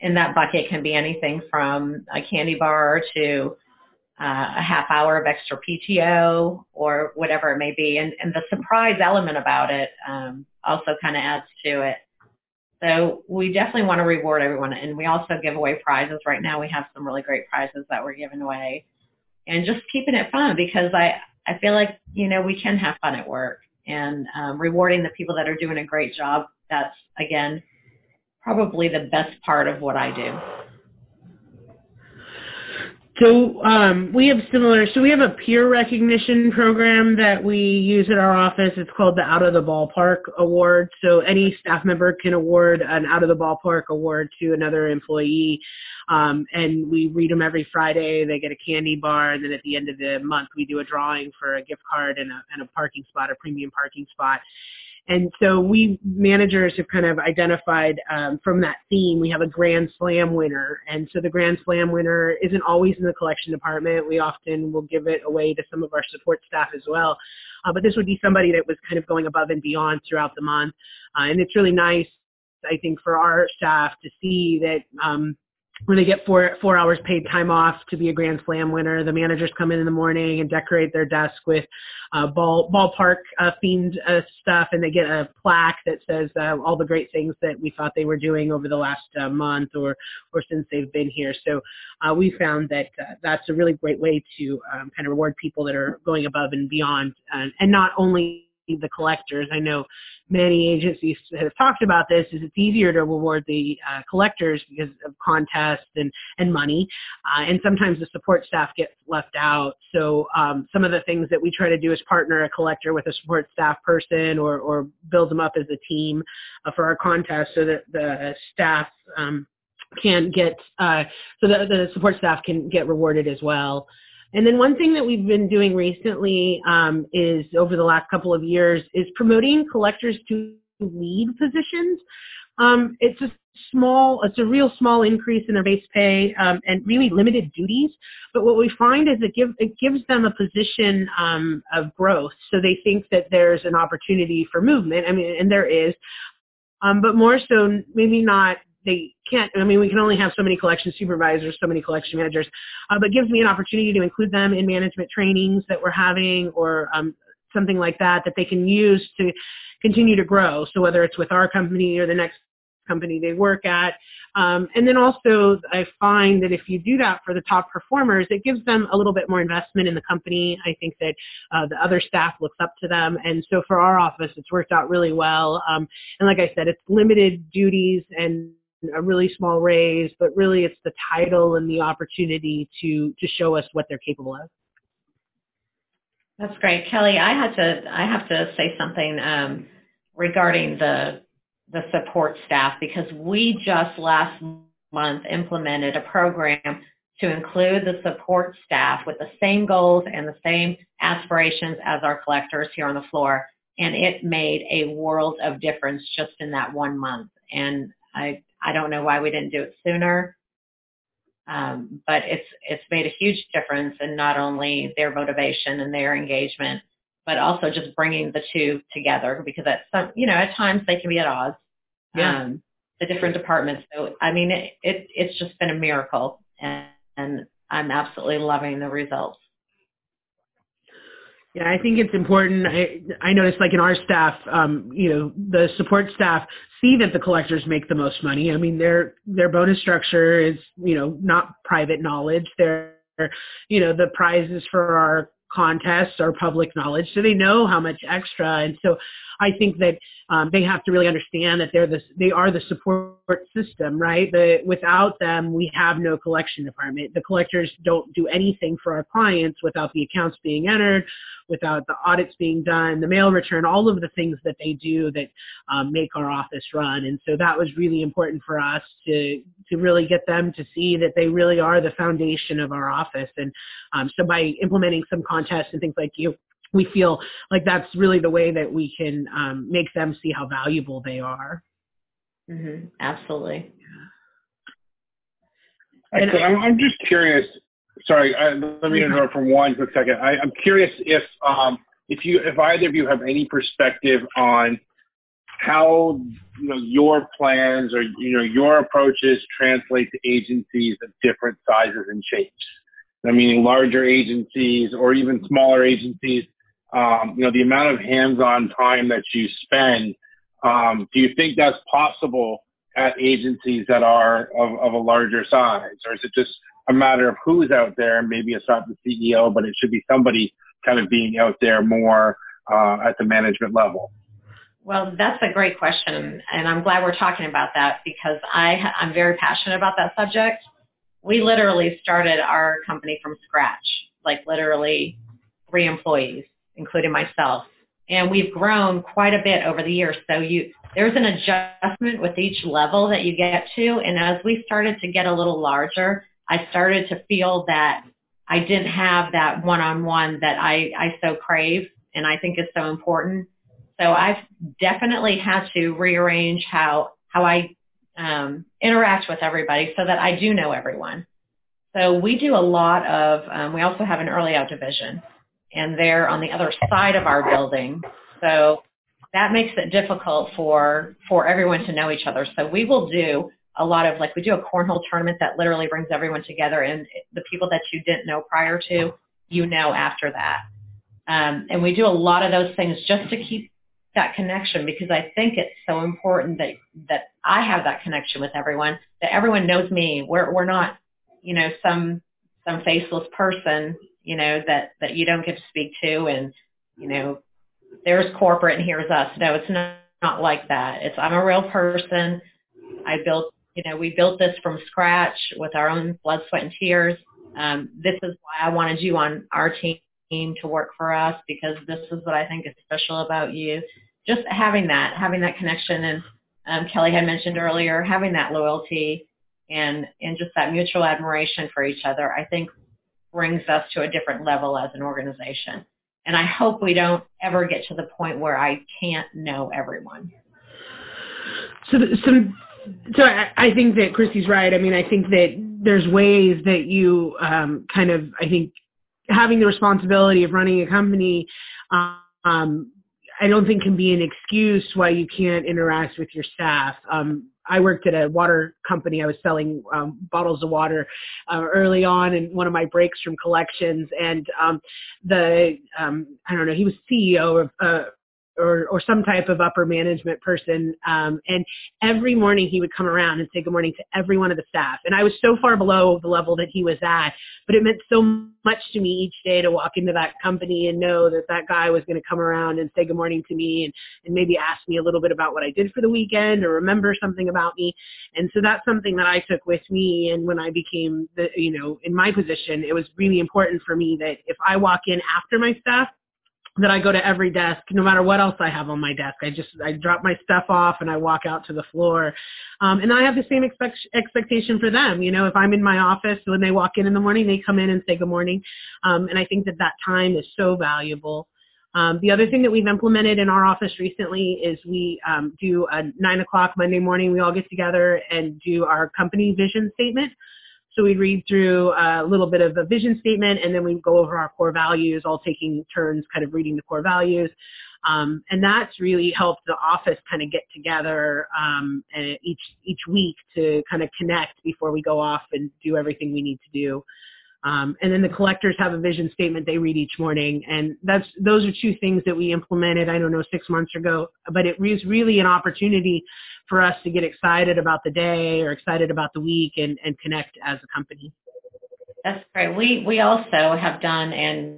in that bucket can be anything from a candy bar to uh, a half hour of extra P T O or whatever it may be. And, and the surprise element about it um, also kind of adds to it. So we definitely want to reward everyone. And we also give away prizes. Right now we have some really great prizes that we're giving away. And just keeping it fun, because I, I feel like, you know, we can have fun at work, and um, rewarding the people that are doing a great job. That's, again, probably the best part of what I do. So um, we have similar, so we have a peer recognition program that we use at our office. It's called the Out of the Ballpark Award. So any staff member can award an Out of the Ballpark Award to another employee. Um, and we read them every Friday. They get a candy bar. And then at the end of the month, we do a drawing for a gift card and a, and a parking spot, a premium parking spot. And so we managers have kind of identified um, from that theme, we have a Grand Slam winner. And so the Grand Slam winner isn't always in the collection department. We often will give it away to some of our support staff as well. Uh, but this would be somebody that was kind of going above and beyond throughout the month. Uh, and it's really nice, I think, for our staff to see that um, when they get four four hours paid time off to be a Grand Slam winner, the managers come in in the morning and decorate their desk with uh, ball ballpark uh, themed uh, stuff, and they get a plaque that says uh, all the great things that we thought they were doing over the last uh, month or or since they've been here. So uh, we found that uh, that's a really great way to um, kind of reward people that are going above and beyond, uh, and not only the collectors. I know many agencies have talked about this, is it's easier to reward the uh, collectors because of contests and, and money. Uh, and sometimes the support staff gets left out. So um, some of the things that we try to do is partner a collector with a support staff person or, or build them up as a team uh, for our contest so that the staff um, can get, uh, so that the support staff can get rewarded as well. And then one thing that we've been doing recently um, is over the last couple of years is promoting collectors to lead positions. Um, it's a small, it's a real small increase in their base pay um, and really limited duties. But what we find is it, give, it gives them a position um, of growth. So they think that there's an opportunity for movement. I mean, and there is, um, but more so maybe not. They can't, I mean, we can only have so many collection supervisors, so many collection managers, uh, but it gives me an opportunity to include them in management trainings that we're having or um, something like that, that they can use to continue to grow. So whether it's with our company or the next company they work at. Um, and then also I find that if you do that for the top performers, it gives them a little bit more investment in the company. I think that uh, the other staff looks up to them. And so for our office, it's worked out really well. Um, and like I said, it's limited duties and a really small raise, but really it's the title and the opportunity to to show us what they're capable of. That's great, Kelly. I had to I have to say something um, regarding the the support staff, because we just last month implemented a program to include the support staff with the same goals and the same aspirations as our collectors here on the floor, and it made a world of difference just in that one month. And I I don't know why we didn't do it sooner, um, but it's it's made a huge difference in not only their motivation and their engagement, but also just bringing the two together, because at some, you know, at times they can be at odds, yeah. um, the different departments. So, I mean, it, it it's just been a miracle, and, and I'm absolutely loving the results. Yeah, I think it's important. I, I noticed like in our staff, um, you know, the support staff see that the collectors make the most money. I mean, their, their bonus structure is, you know, not private knowledge. They're, you know, the prizes for our contests are public knowledge. So they know how much extra. And so I think that um, they have to really understand that they're the, they are the support system, right? The, without them, we have no collection department. The collectors don't do anything for our clients without the accounts being entered, without the audits being done, the mail return, all of the things that they do that um, make our office run. And so that was really important for us to to really get them to see that they really are the foundation of our office. And um, so by implementing some contests and things like you, we feel like that's really the way that we can um, make them see how valuable they are. Mm-hmm. Absolutely. And I'm, I'm just curious. Sorry, I, let me interrupt for one quick second. I, I'm curious if um, if you if either of you have any perspective on how you know your plans or you know your approaches translate to agencies of different sizes and shapes. I mean, larger agencies or even smaller agencies. Um, you know, the amount of hands-on time that you spend. Um, do you think that's possible at agencies that are of, of a larger size, or is it just a matter of who's out there? Maybe it's not the C E O, but it should be somebody kind of being out there more uh, at the management level. Well, that's a great question, and I'm glad we're talking about that because I, I'm very passionate about that subject. We literally started our company from scratch, like literally three employees, including myself. And we've grown quite a bit over the years. So you, there's an adjustment with each level that you get to. And as we started to get a little larger, I started to feel that I didn't have that one-on-one that I, I so crave and I think is so important. So I've definitely had to rearrange how, how I um, interact with everybody so that I do know everyone. So we do a lot of, um, we also have an early out division, and they're on the other side of our building. So that makes it difficult for, for everyone to know each other. So we will do a lot of, like we do a cornhole tournament that literally brings everyone together, and the people that you didn't know prior to, you know after that. Um, and we do a lot of those things just to keep that connection, because I think it's so important that, that I have that connection with everyone, that everyone knows me. We're, we're not, you know, some, some faceless person, you know, that, that you don't get to speak to and, you know, there's corporate and here's us. No, it's not, not like that. It's, I'm a real person. I built, you know, we built this from scratch with our own blood, sweat, and tears. Um, this is why I wanted you on our team to work for us, because this is what I think is special about you. Just having that, having that connection. And um, Kelly had mentioned earlier, having that loyalty and, and just that mutual admiration for each other, I think brings us to a different level as an organization. And I hope we don't ever get to the point where I can't know everyone. So, so, so I, I think that Christy's right. I mean, I think that there's ways that you um, kind of, I think, having the responsibility of running a company, um, I don't think can be an excuse why you can't interact with your staff. Um, I worked at a water company. I was selling um, bottles of water uh, early on in one of my breaks from collections. And um, the, um, I don't know, he was C E O of, uh, or, or some type of upper management person. Um, and every morning he would come around and say good morning to every one of the staff. And I was so far below the level that he was at, but it meant so much to me each day to walk into that company and know that that guy was going to come around and say good morning to me and, and maybe ask me a little bit about what I did for the weekend or remember something about me. And so that's something that I took with me. And when I became the, you know, in my position, it was really important for me that if I walk in after my staff, that I go to every desk, no matter what else I have on my desk. I just, I drop my stuff off and I walk out to the floor. Um, and I have the same expect, expectation for them. You know, if I'm in my office, when they walk in in the morning, they come in and say good morning. Um, and I think that that time is so valuable. Um, the other thing that we've implemented in our office recently is we um, do a nine o'clock Monday morning. We all get together and do our company vision statement. So we read through a little bit of a vision statement, and then we go over our core values, all taking turns kind of reading the core values. Um, and that's really helped the office kind of get together um, and each each week to kind of connect before we go off and do everything we need to do. Um, and then the collectors have a vision statement they read each morning. And that's those are two things that we implemented, I don't know, six months ago. But it was really an opportunity for us to get excited about the day or excited about the week and, and connect as a company. That's great. We we also have done, and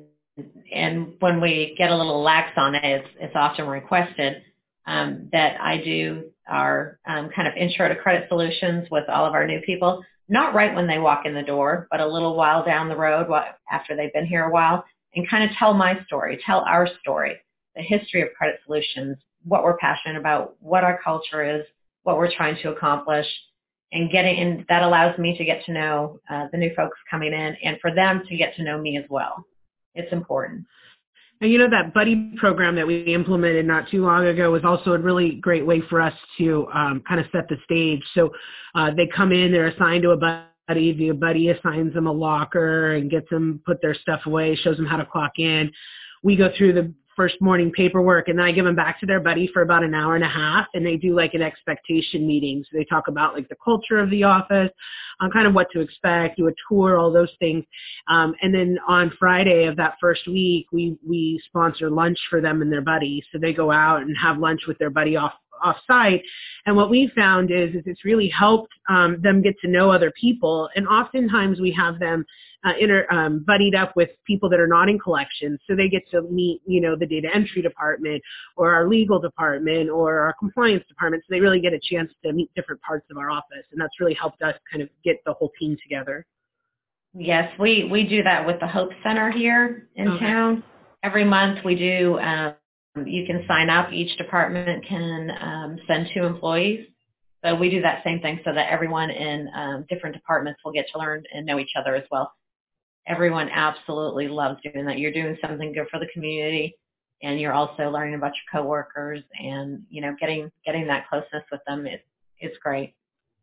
and when we get a little lax on it, it's, it's often requested um, that I do our um, kind of intro to credit solutions with all of our new people. Not right when they walk in the door, but a little while down the road after they've been here a while, and kind of tell my story, tell our story, the history of Credit Solutions, what we're passionate about, what our culture is, what we're trying to accomplish, and getting in. That allows me to get to know uh, the new folks coming in and for them to get to know me as well. It's important. And you know, that buddy program that we implemented not too long ago was also a really great way for us to um, kind of set the stage. So uh, they come in, they're assigned to a buddy. The buddy assigns them a locker and gets them put their stuff away, shows them how to clock in. We go through the first morning paperwork, and then I give them back to their buddy for about an hour and a half, and they do like an expectation meeting. So they talk about like the culture of the office, um, kind of what to expect, do a tour, all those things. Um, and then on Friday of that first week, we, we sponsor lunch for them and their buddy. So they go out and have lunch with their buddy off off-site. And what we found is, is it's really helped um, them get to know other people. And oftentimes we have them uh, inter, um, buddied up with people that are not in collections. So they get to meet, you know, the data entry department or our legal department or our compliance department. So they really get a chance to meet different parts of our office. And that's really helped us kind of get the whole team together. Yes, we, we do that with the Hope Center here in okay. town. Every month we do um, you can sign up. Each department can um, send two employees. So we do that same thing so that everyone in um, different departments will get to learn and know each other as well. Everyone absolutely loves doing that. You're doing something good for the community, and you're also learning about your coworkers, and you know, getting getting that closeness with them is it's great.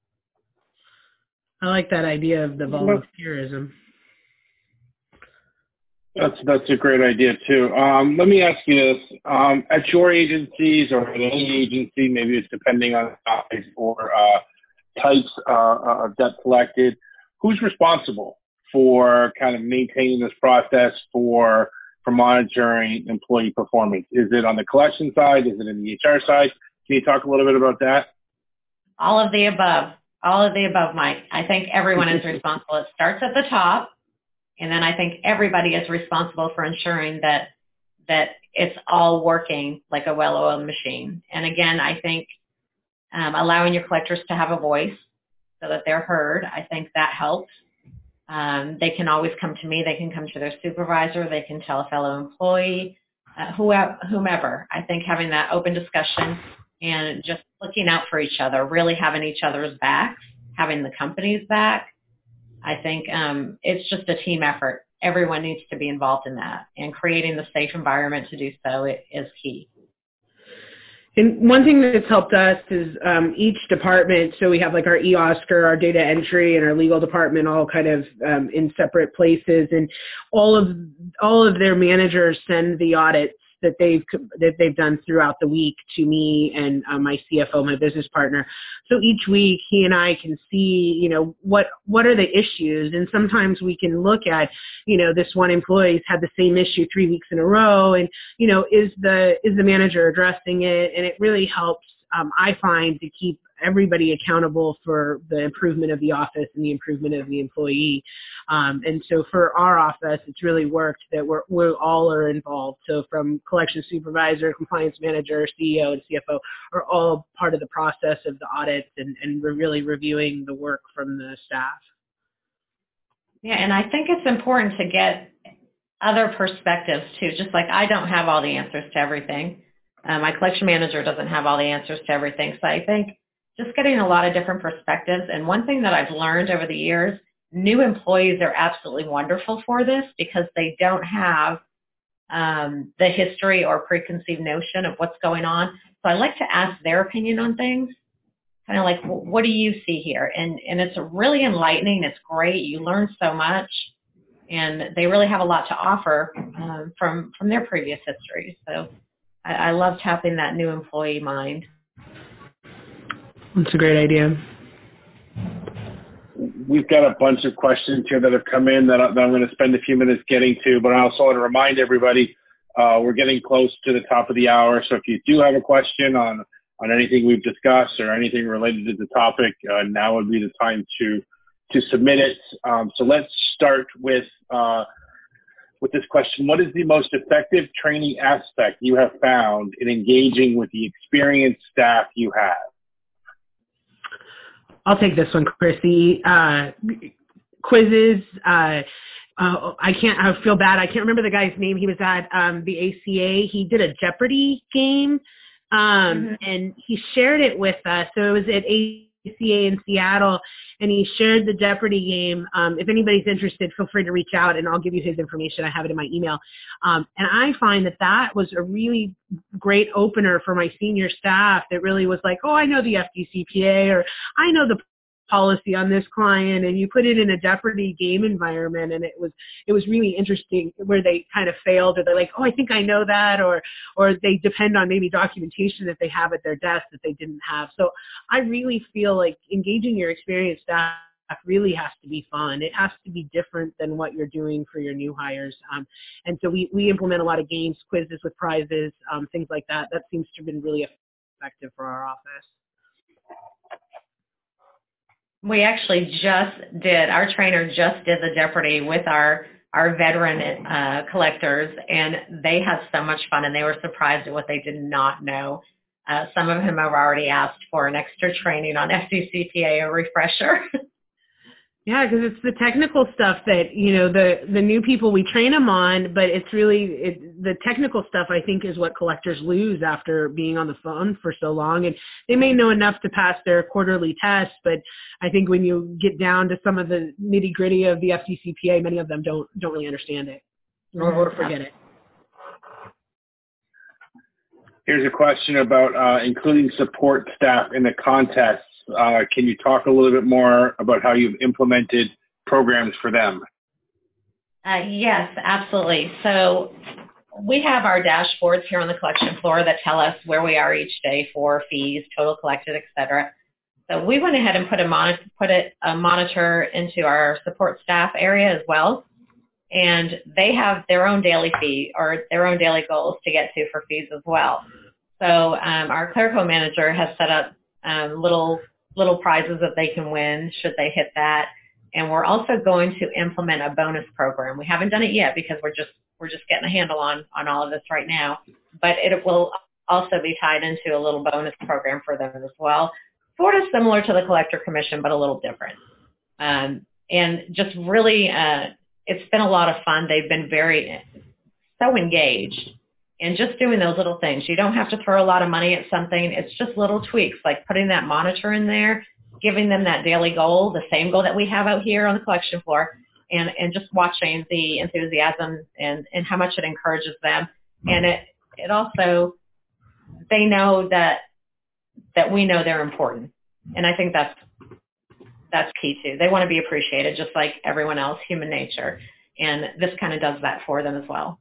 I like that idea of the volunteerism. That's that's a great idea too. Um, let me ask you this: um, at your agencies or at any agency, maybe it's depending on topics or uh, types uh, of debt collected, who's responsible for kind of maintaining this process for for monitoring employee performance? Is it on the collection side? Is it in the H R side? Can you talk a little bit about that? All of the above. All of the above, Mike. I think everyone is responsible. It starts at the top. And then I think everybody is responsible for ensuring that that it's all working like a well-oiled machine. And again, I think um, allowing your collectors to have a voice so that they're heard, I think that helps. Um, they can always come to me. They can come to their supervisor. They can tell a fellow employee, uh, whomever. I think having that open discussion and just looking out for each other, really having each other's backs, having the company's back, I think um, it's just a team effort. Everyone needs to be involved in that, and creating the safe environment to do so is key. And one thing that's helped us is um, each department, so we have like our eOscar, our data entry, and our legal department all kind of um, in separate places, and all of all of their managers send the audits that they've that they've done throughout the week to me and uh, my C F O, my business partner. So each week he and I can see, you know, what what are the issues, and sometimes we can look at, you know, this one employee's had the same issue three weeks in a row, and you know, is the is the manager addressing it? And it really helps. Um, I find to keep everybody accountable for the improvement of the office and the improvement of the employee. Um, and so for our office, it's really worked that we're, we all are involved. So from collection supervisor, compliance manager, C E O, and C F O are all part of the process of the audits, and, and we're really reviewing the work from the staff. Yeah, and I think it's important to get other perspectives too. Just like I don't have all the answers to everything. Uh, my collection manager doesn't have all the answers to everything. So I think just getting a lot of different perspectives. And one thing that I've learned over the years, new employees are absolutely wonderful for this because they don't have um, the history or preconceived notion of what's going on. So I like to ask their opinion on things, kind of like, what do you see here? And, and it's really enlightening. It's great. You learn so much. And they really have a lot to offer um, from, from their previous history. So I, I love tapping that new employee mind. That's a great idea. We've got a bunch of questions here that have come in that, I, that I'm going to spend a few minutes getting to, but I also want to remind everybody uh, we're getting close to the top of the hour. So if you do have a question on, on anything we've discussed or anything related to the topic, uh, now would be the time to to submit it. Um, so let's start with uh, with this question. What is the most effective training aspect you have found in engaging with the experienced staff you have? I'll take this one, Chrissy. Uh, quizzes. Uh, uh, I can't. I feel bad. I can't remember the guy's name. He was at um, the A C A. He did a Jeopardy game, um, mm-hmm. and he shared it with us. So it was at A C A in Seattle, and he shared the Jeopardy game. Um, if anybody's interested, feel free to reach out, and I'll give you his information. I have it in my email. Um, and I find that that was a really great opener for my senior staff that really was like, oh, I know the F D C P A, or I know the policy on this client, and you put it in a Jeopardy game environment, and it was it was really interesting where they kind of failed, or they're like, oh, I think I know that, or or they depend on maybe documentation that they have at their desk that they didn't have. So I really feel like engaging your experienced staff really has to be fun. It has to be different than what you're doing for your new hires. Um, and so we, we implement a lot of games, quizzes with prizes, um, things like that. That seems to have been really effective for our office. We actually just did, our trainer just did the Jeopardy with our, our veteran uh, collectors, and they had so much fun, and they were surprised at what they did not know. Uh, some of them have already asked for an extra training on F D C P A, a refresher. Yeah, because it's the technical stuff that, you know, the, the new people, we train them on, but it's really, it, the technical stuff, I think, is what collectors lose after being on the phone for so long. And they may know enough to pass their quarterly tests, but I think when you get down to some of the nitty gritty of the F D C P A, many of them don't don't really understand it or, or forget it. Here's a question about uh, including support staff in the contests. Uh, can you talk a little bit more about how you've implemented programs for them? Uh, yes, absolutely. So we have our dashboards here on the collection floor that tell us where we are each day for fees, total collected, et cetera. So we went ahead and put a, mon- put it, a monitor into our support staff area as well. And they have their own daily fee or their own daily goals to get to for fees as well. So um, our clerical manager has set up um, little little prizes that they can win should they hit that. And we're also going to implement a bonus program. We haven't done it yet because we're just we're just getting a handle on, on all of this right now. But it will also be tied into a little bonus program for them as well, sort of similar to the collector commission, but a little different. Um, and just really, uh, it's been a lot of fun. They've been very so engaged. And just doing those little things. You don't have to throw a lot of money at something. It's just little tweaks, like putting that monitor in there, giving them that daily goal, the same goal that we have out here on the collection floor, and, and just watching the enthusiasm and, and how much it encourages them. And it, it also, they know that that we know they're important. And I think that's that's key too. They want to be appreciated just like everyone else, human nature. And this kind of does that for them as well.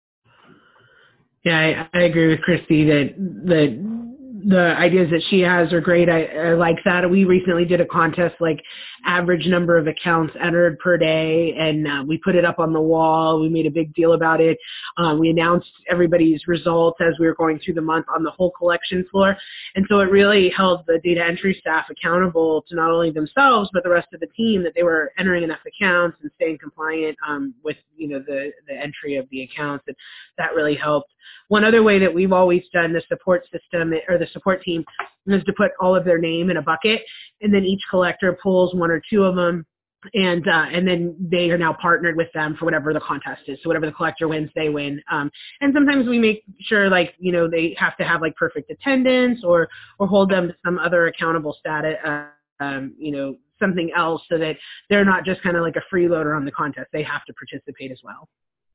Yeah, I, I agree with Christy that the the ideas that she has are great. I, I like that. We recently did a contest, like average number of accounts entered per day, and uh, we put it up on the wall. We made a big deal about it. Um, we announced everybody's results as we were going through the month on the whole collection floor. And so it really held the data entry staff accountable to not only themselves, but the rest of the team, that they were entering enough accounts and staying compliant um, with, you know, the, the entry of the accounts. And that really helped. One other way that we've always done the support system or the support team is to put all of their name in a bucket, and then each collector pulls one or two of them, and uh, and then they are now partnered with them for whatever the contest is. So whatever the collector wins, they win. Um, and sometimes we make sure, like, you know, they have to have like perfect attendance, or or hold them to some other accountable status, uh, um, you know, something else, so that they're not just kind of like a freeloader on the contest. They have to participate as well.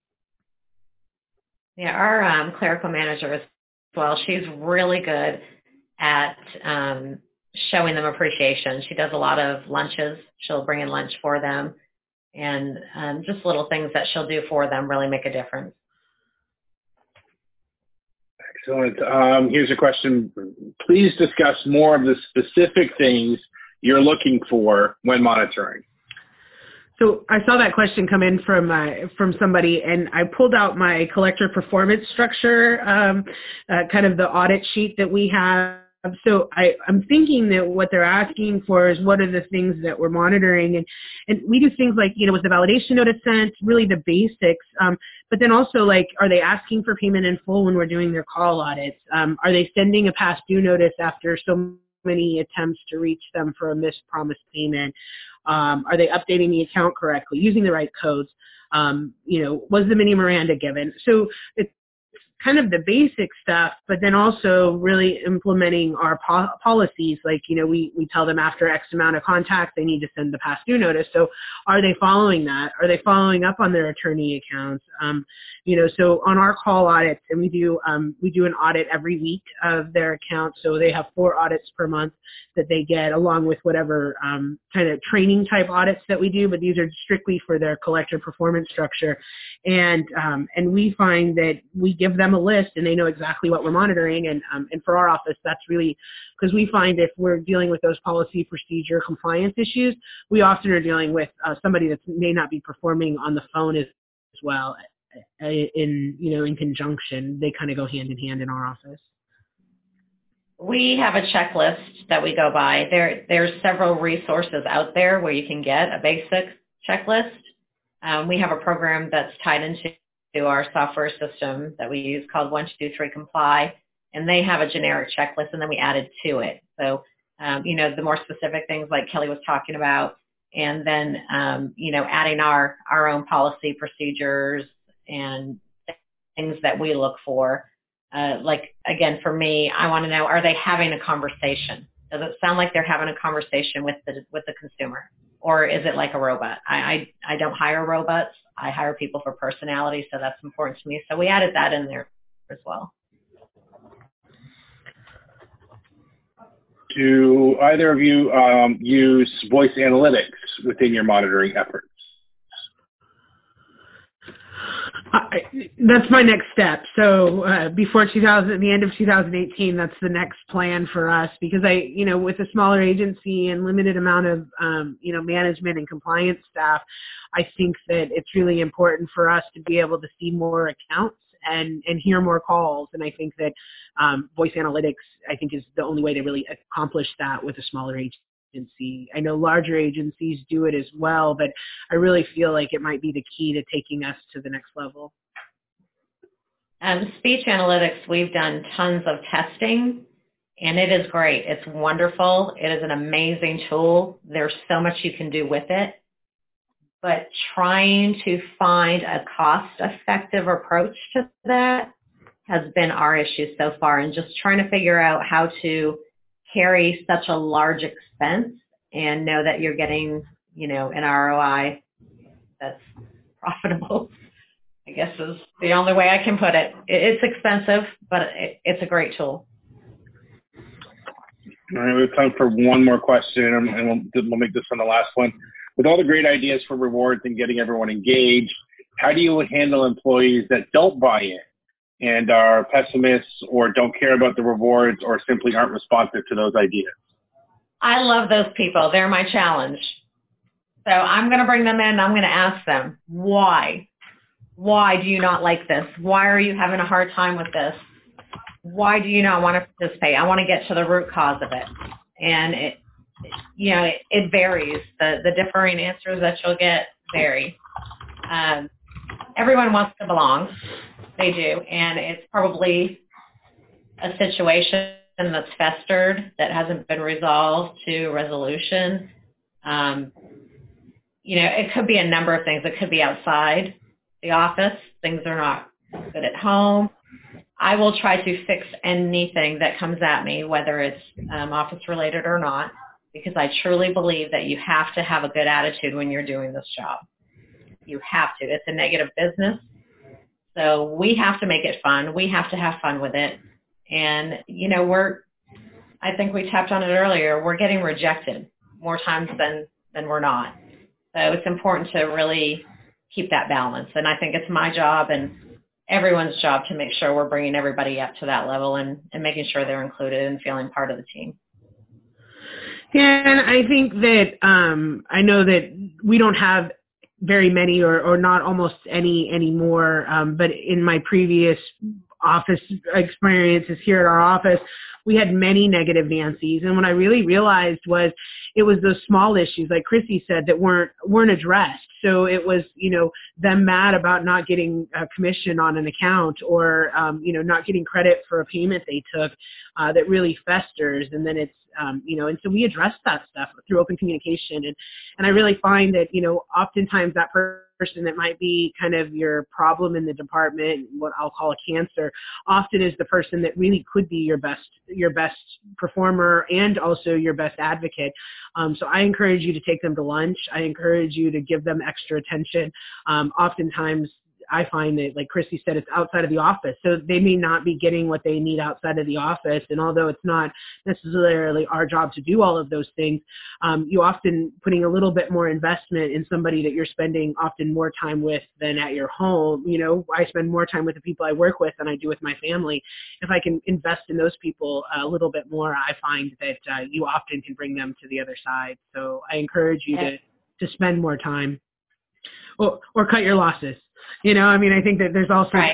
Yeah, our um, clerical manager as well, she's really good at um, showing them appreciation. She does a lot of lunches. She'll bring in lunch for them, and um, just little things that she'll do for them really make a difference. Excellent. Um, here's a question. Please discuss more of the specific things you're looking for when monitoring. So I saw that question come in from uh, from somebody, and I pulled out my collector performance structure, um, uh, kind of the audit sheet that we have. So I, I'm thinking that what they're asking for is what are the things that we're monitoring, and, and we do things like, you know, was the validation notice sent, really the basics, um, but then also, like, are they asking for payment in full when we're doing their call audits? Um, are they sending a past due notice after so many attempts to reach them for a missed promised payment? Um, are they updating the account correctly, using the right codes? Um, you know, was the mini Miranda given? So it's kind of the basic stuff, but then also really implementing our po- policies. Like, you know, we, we tell them after X amount of contact, they need to send the past due notice. So are they following that? Are they following up on their attorney accounts? Um, you know, so on our call audits, and we do, um, we do an audit every week of their accounts. So they have four audits per month that they get, along with whatever um, kind of training type audits that we do, but these are strictly for their collector performance structure. And um, and we find that we give them a list and they know exactly what we're monitoring. And um, and for our office, that's really because we find if we're dealing with those policy, procedure, compliance issues, we often are dealing with uh, somebody that may not be performing on the phone as, as well. In you know in conjunction, they kind of go hand in hand in our office. We have a checklist that we go by. There, there's several resources out there where you can get a basic checklist. Um, we have a program that's tied into our software system that we use called one two three Comply, and they have a generic checklist, and then we added to it. So, um, you know, the more specific things like Kelly was talking about, and then, um, you know, adding our, our own policy procedures and things that we look for. Uh, like, again, for me, I want to know, are they having a conversation? Does it sound like they're having a conversation with the with the consumer? Or is it like a robot? I, I, I don't hire robots. I hire people for personality, so that's important to me. So we added that in there as well. Do either of you um, use voice analytics within your monitoring efforts? I, that's my next step. So uh, before two thousand, the end of two thousand eighteen, that's the next plan for us, because I, you know, with a smaller agency and limited amount of, um, you know, management and compliance staff, I think that it's really important for us to be able to see more accounts and, and hear more calls. And I think that um, voice analytics, I think, is the only way to really accomplish that with a smaller agency. Agency. I know larger agencies do it as well, but I really feel like it might be the key to taking us to the next level. Um, speech analytics, we've done tons of testing, and it is great. It's wonderful. It is an amazing tool. There's so much you can do with it. But trying to find a cost-effective approach to that has been our issue so far, and just trying to figure out how to carry such a large expense and know that you're getting, you know, an R O I that's profitable, I guess is the only way I can put it. It's expensive, but it, it's a great tool. All right, we have time for one more question, and we'll, we'll make this one the last one. With all the great ideas for rewards and getting everyone engaged, how do you handle employees that don't buy in and are pessimists or don't care about the rewards or simply aren't responsive to those ideas? I love those people. They're my challenge. So I'm going to bring them in and I'm going to ask them, why? Why do you not like this? Why are you having a hard time with this? Why do you not want to participate? I want to get to the root cause of it. And it, you know, it, it varies. The, the differing answers that you'll get vary. Um, everyone wants to belong. They do, and it's probably a situation that's festered that hasn't been resolved to resolution. Um, you know, it could be a number of things. It could be outside the office. Things are not good at home. I will try to fix anything that comes at me, whether it's um, office-related or not, because I truly believe that you have to have a good attitude when you're doing this job. You have to. It's a negative business. So we have to make it fun. We have to have fun with it. And, you know, we're, I think we tapped on it earlier, we're getting rejected more times than, than we're not. So it's important to really keep that balance. And I think it's my job and everyone's job to make sure we're bringing everybody up to that level and, and making sure they're included and feeling part of the team. Yeah, and I think that um, I know that we don't have very many or, or not almost any anymore. Um, but in my previous office experiences here at our office, we had many negative Nancy's. And what I really realized was it was those small issues, like Chrissy said, that weren't weren't addressed. So it was, you know, them mad about not getting a commission on an account, or, um, you know, not getting credit for a payment they took, uh, that really festers. And then it's, um, you know, and so we address that stuff through open communication. And, and I really find that, you know, oftentimes that person that might be kind of your problem in the department, what I'll call a cancer, often is the person that really could be your best, your best performer and also your best advocate. Um, so I encourage you to take them to lunch. I encourage you to give them extra attention. Um, oftentimes I find that, like Chrissy said, it's outside of the office. So they may not be getting what they need outside of the office. And although it's not necessarily our job to do all of those things, um, you often putting a little bit more investment in somebody that you're spending often more time with than at your home. You know, I spend more time with the people I work with than I do with my family. If I can invest in those people a little bit more, I find that uh, you often can bring them to the other side. So I encourage you to, to spend more time, or, or cut your losses. You know, I mean, I think that there's also, right.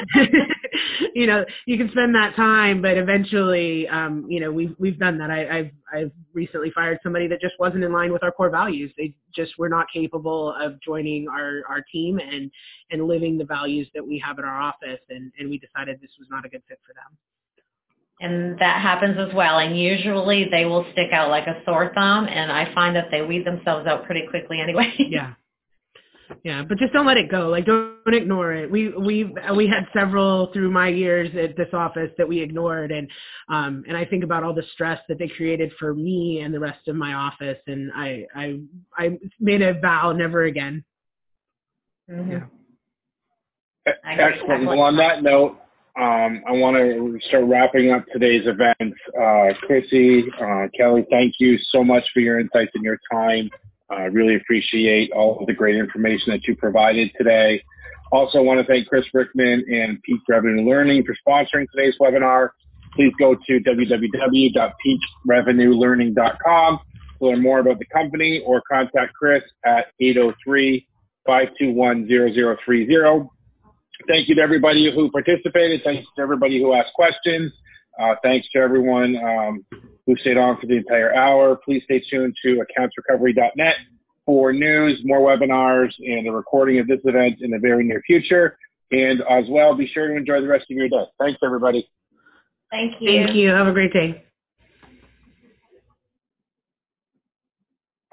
you know, you can spend that time, but eventually, um, you know, we've, we've done that. I, I've, I've recently fired somebody that just wasn't in line with our core values. They just were not capable of joining our, our team and, and living the values that we have in our office. And, and we decided this was not a good fit for them. And that happens as well. And usually they will stick out like a sore thumb. And I find that they weed themselves out pretty quickly anyway. Yeah. Yeah, but just don't let it go. Like, don't, don't ignore it. We we we had several through my years at this office that we ignored, and um and I think about all the stress that they created for me and the rest of my office, and I I I made a vow never again. Mm-hmm. Yeah. Excellent. Well, on that note, um, I want to start wrapping up today's event. Uh, Chrissy, uh, Kelly, thank you so much for your insights and your time. I uh, really appreciate all of the great information that you provided today. Also want to thank Chris Brickman and Peak Revenue Learning for sponsoring today's webinar. Please go to w w w dot peak revenue learning dot com to learn more about the company, or contact Chris at eight oh three, five two one, zero zero three zero. Thank you to everybody who participated. Thanks to everybody who asked questions. Uh, thanks to everyone um, who stayed on for the entire hour. Please stay tuned to accounts recovery dot net for news, more webinars, and a recording of this event in the very near future. And as well, be sure to enjoy the rest of your day. Thanks, everybody. Thank you. Thank you. Have a great day.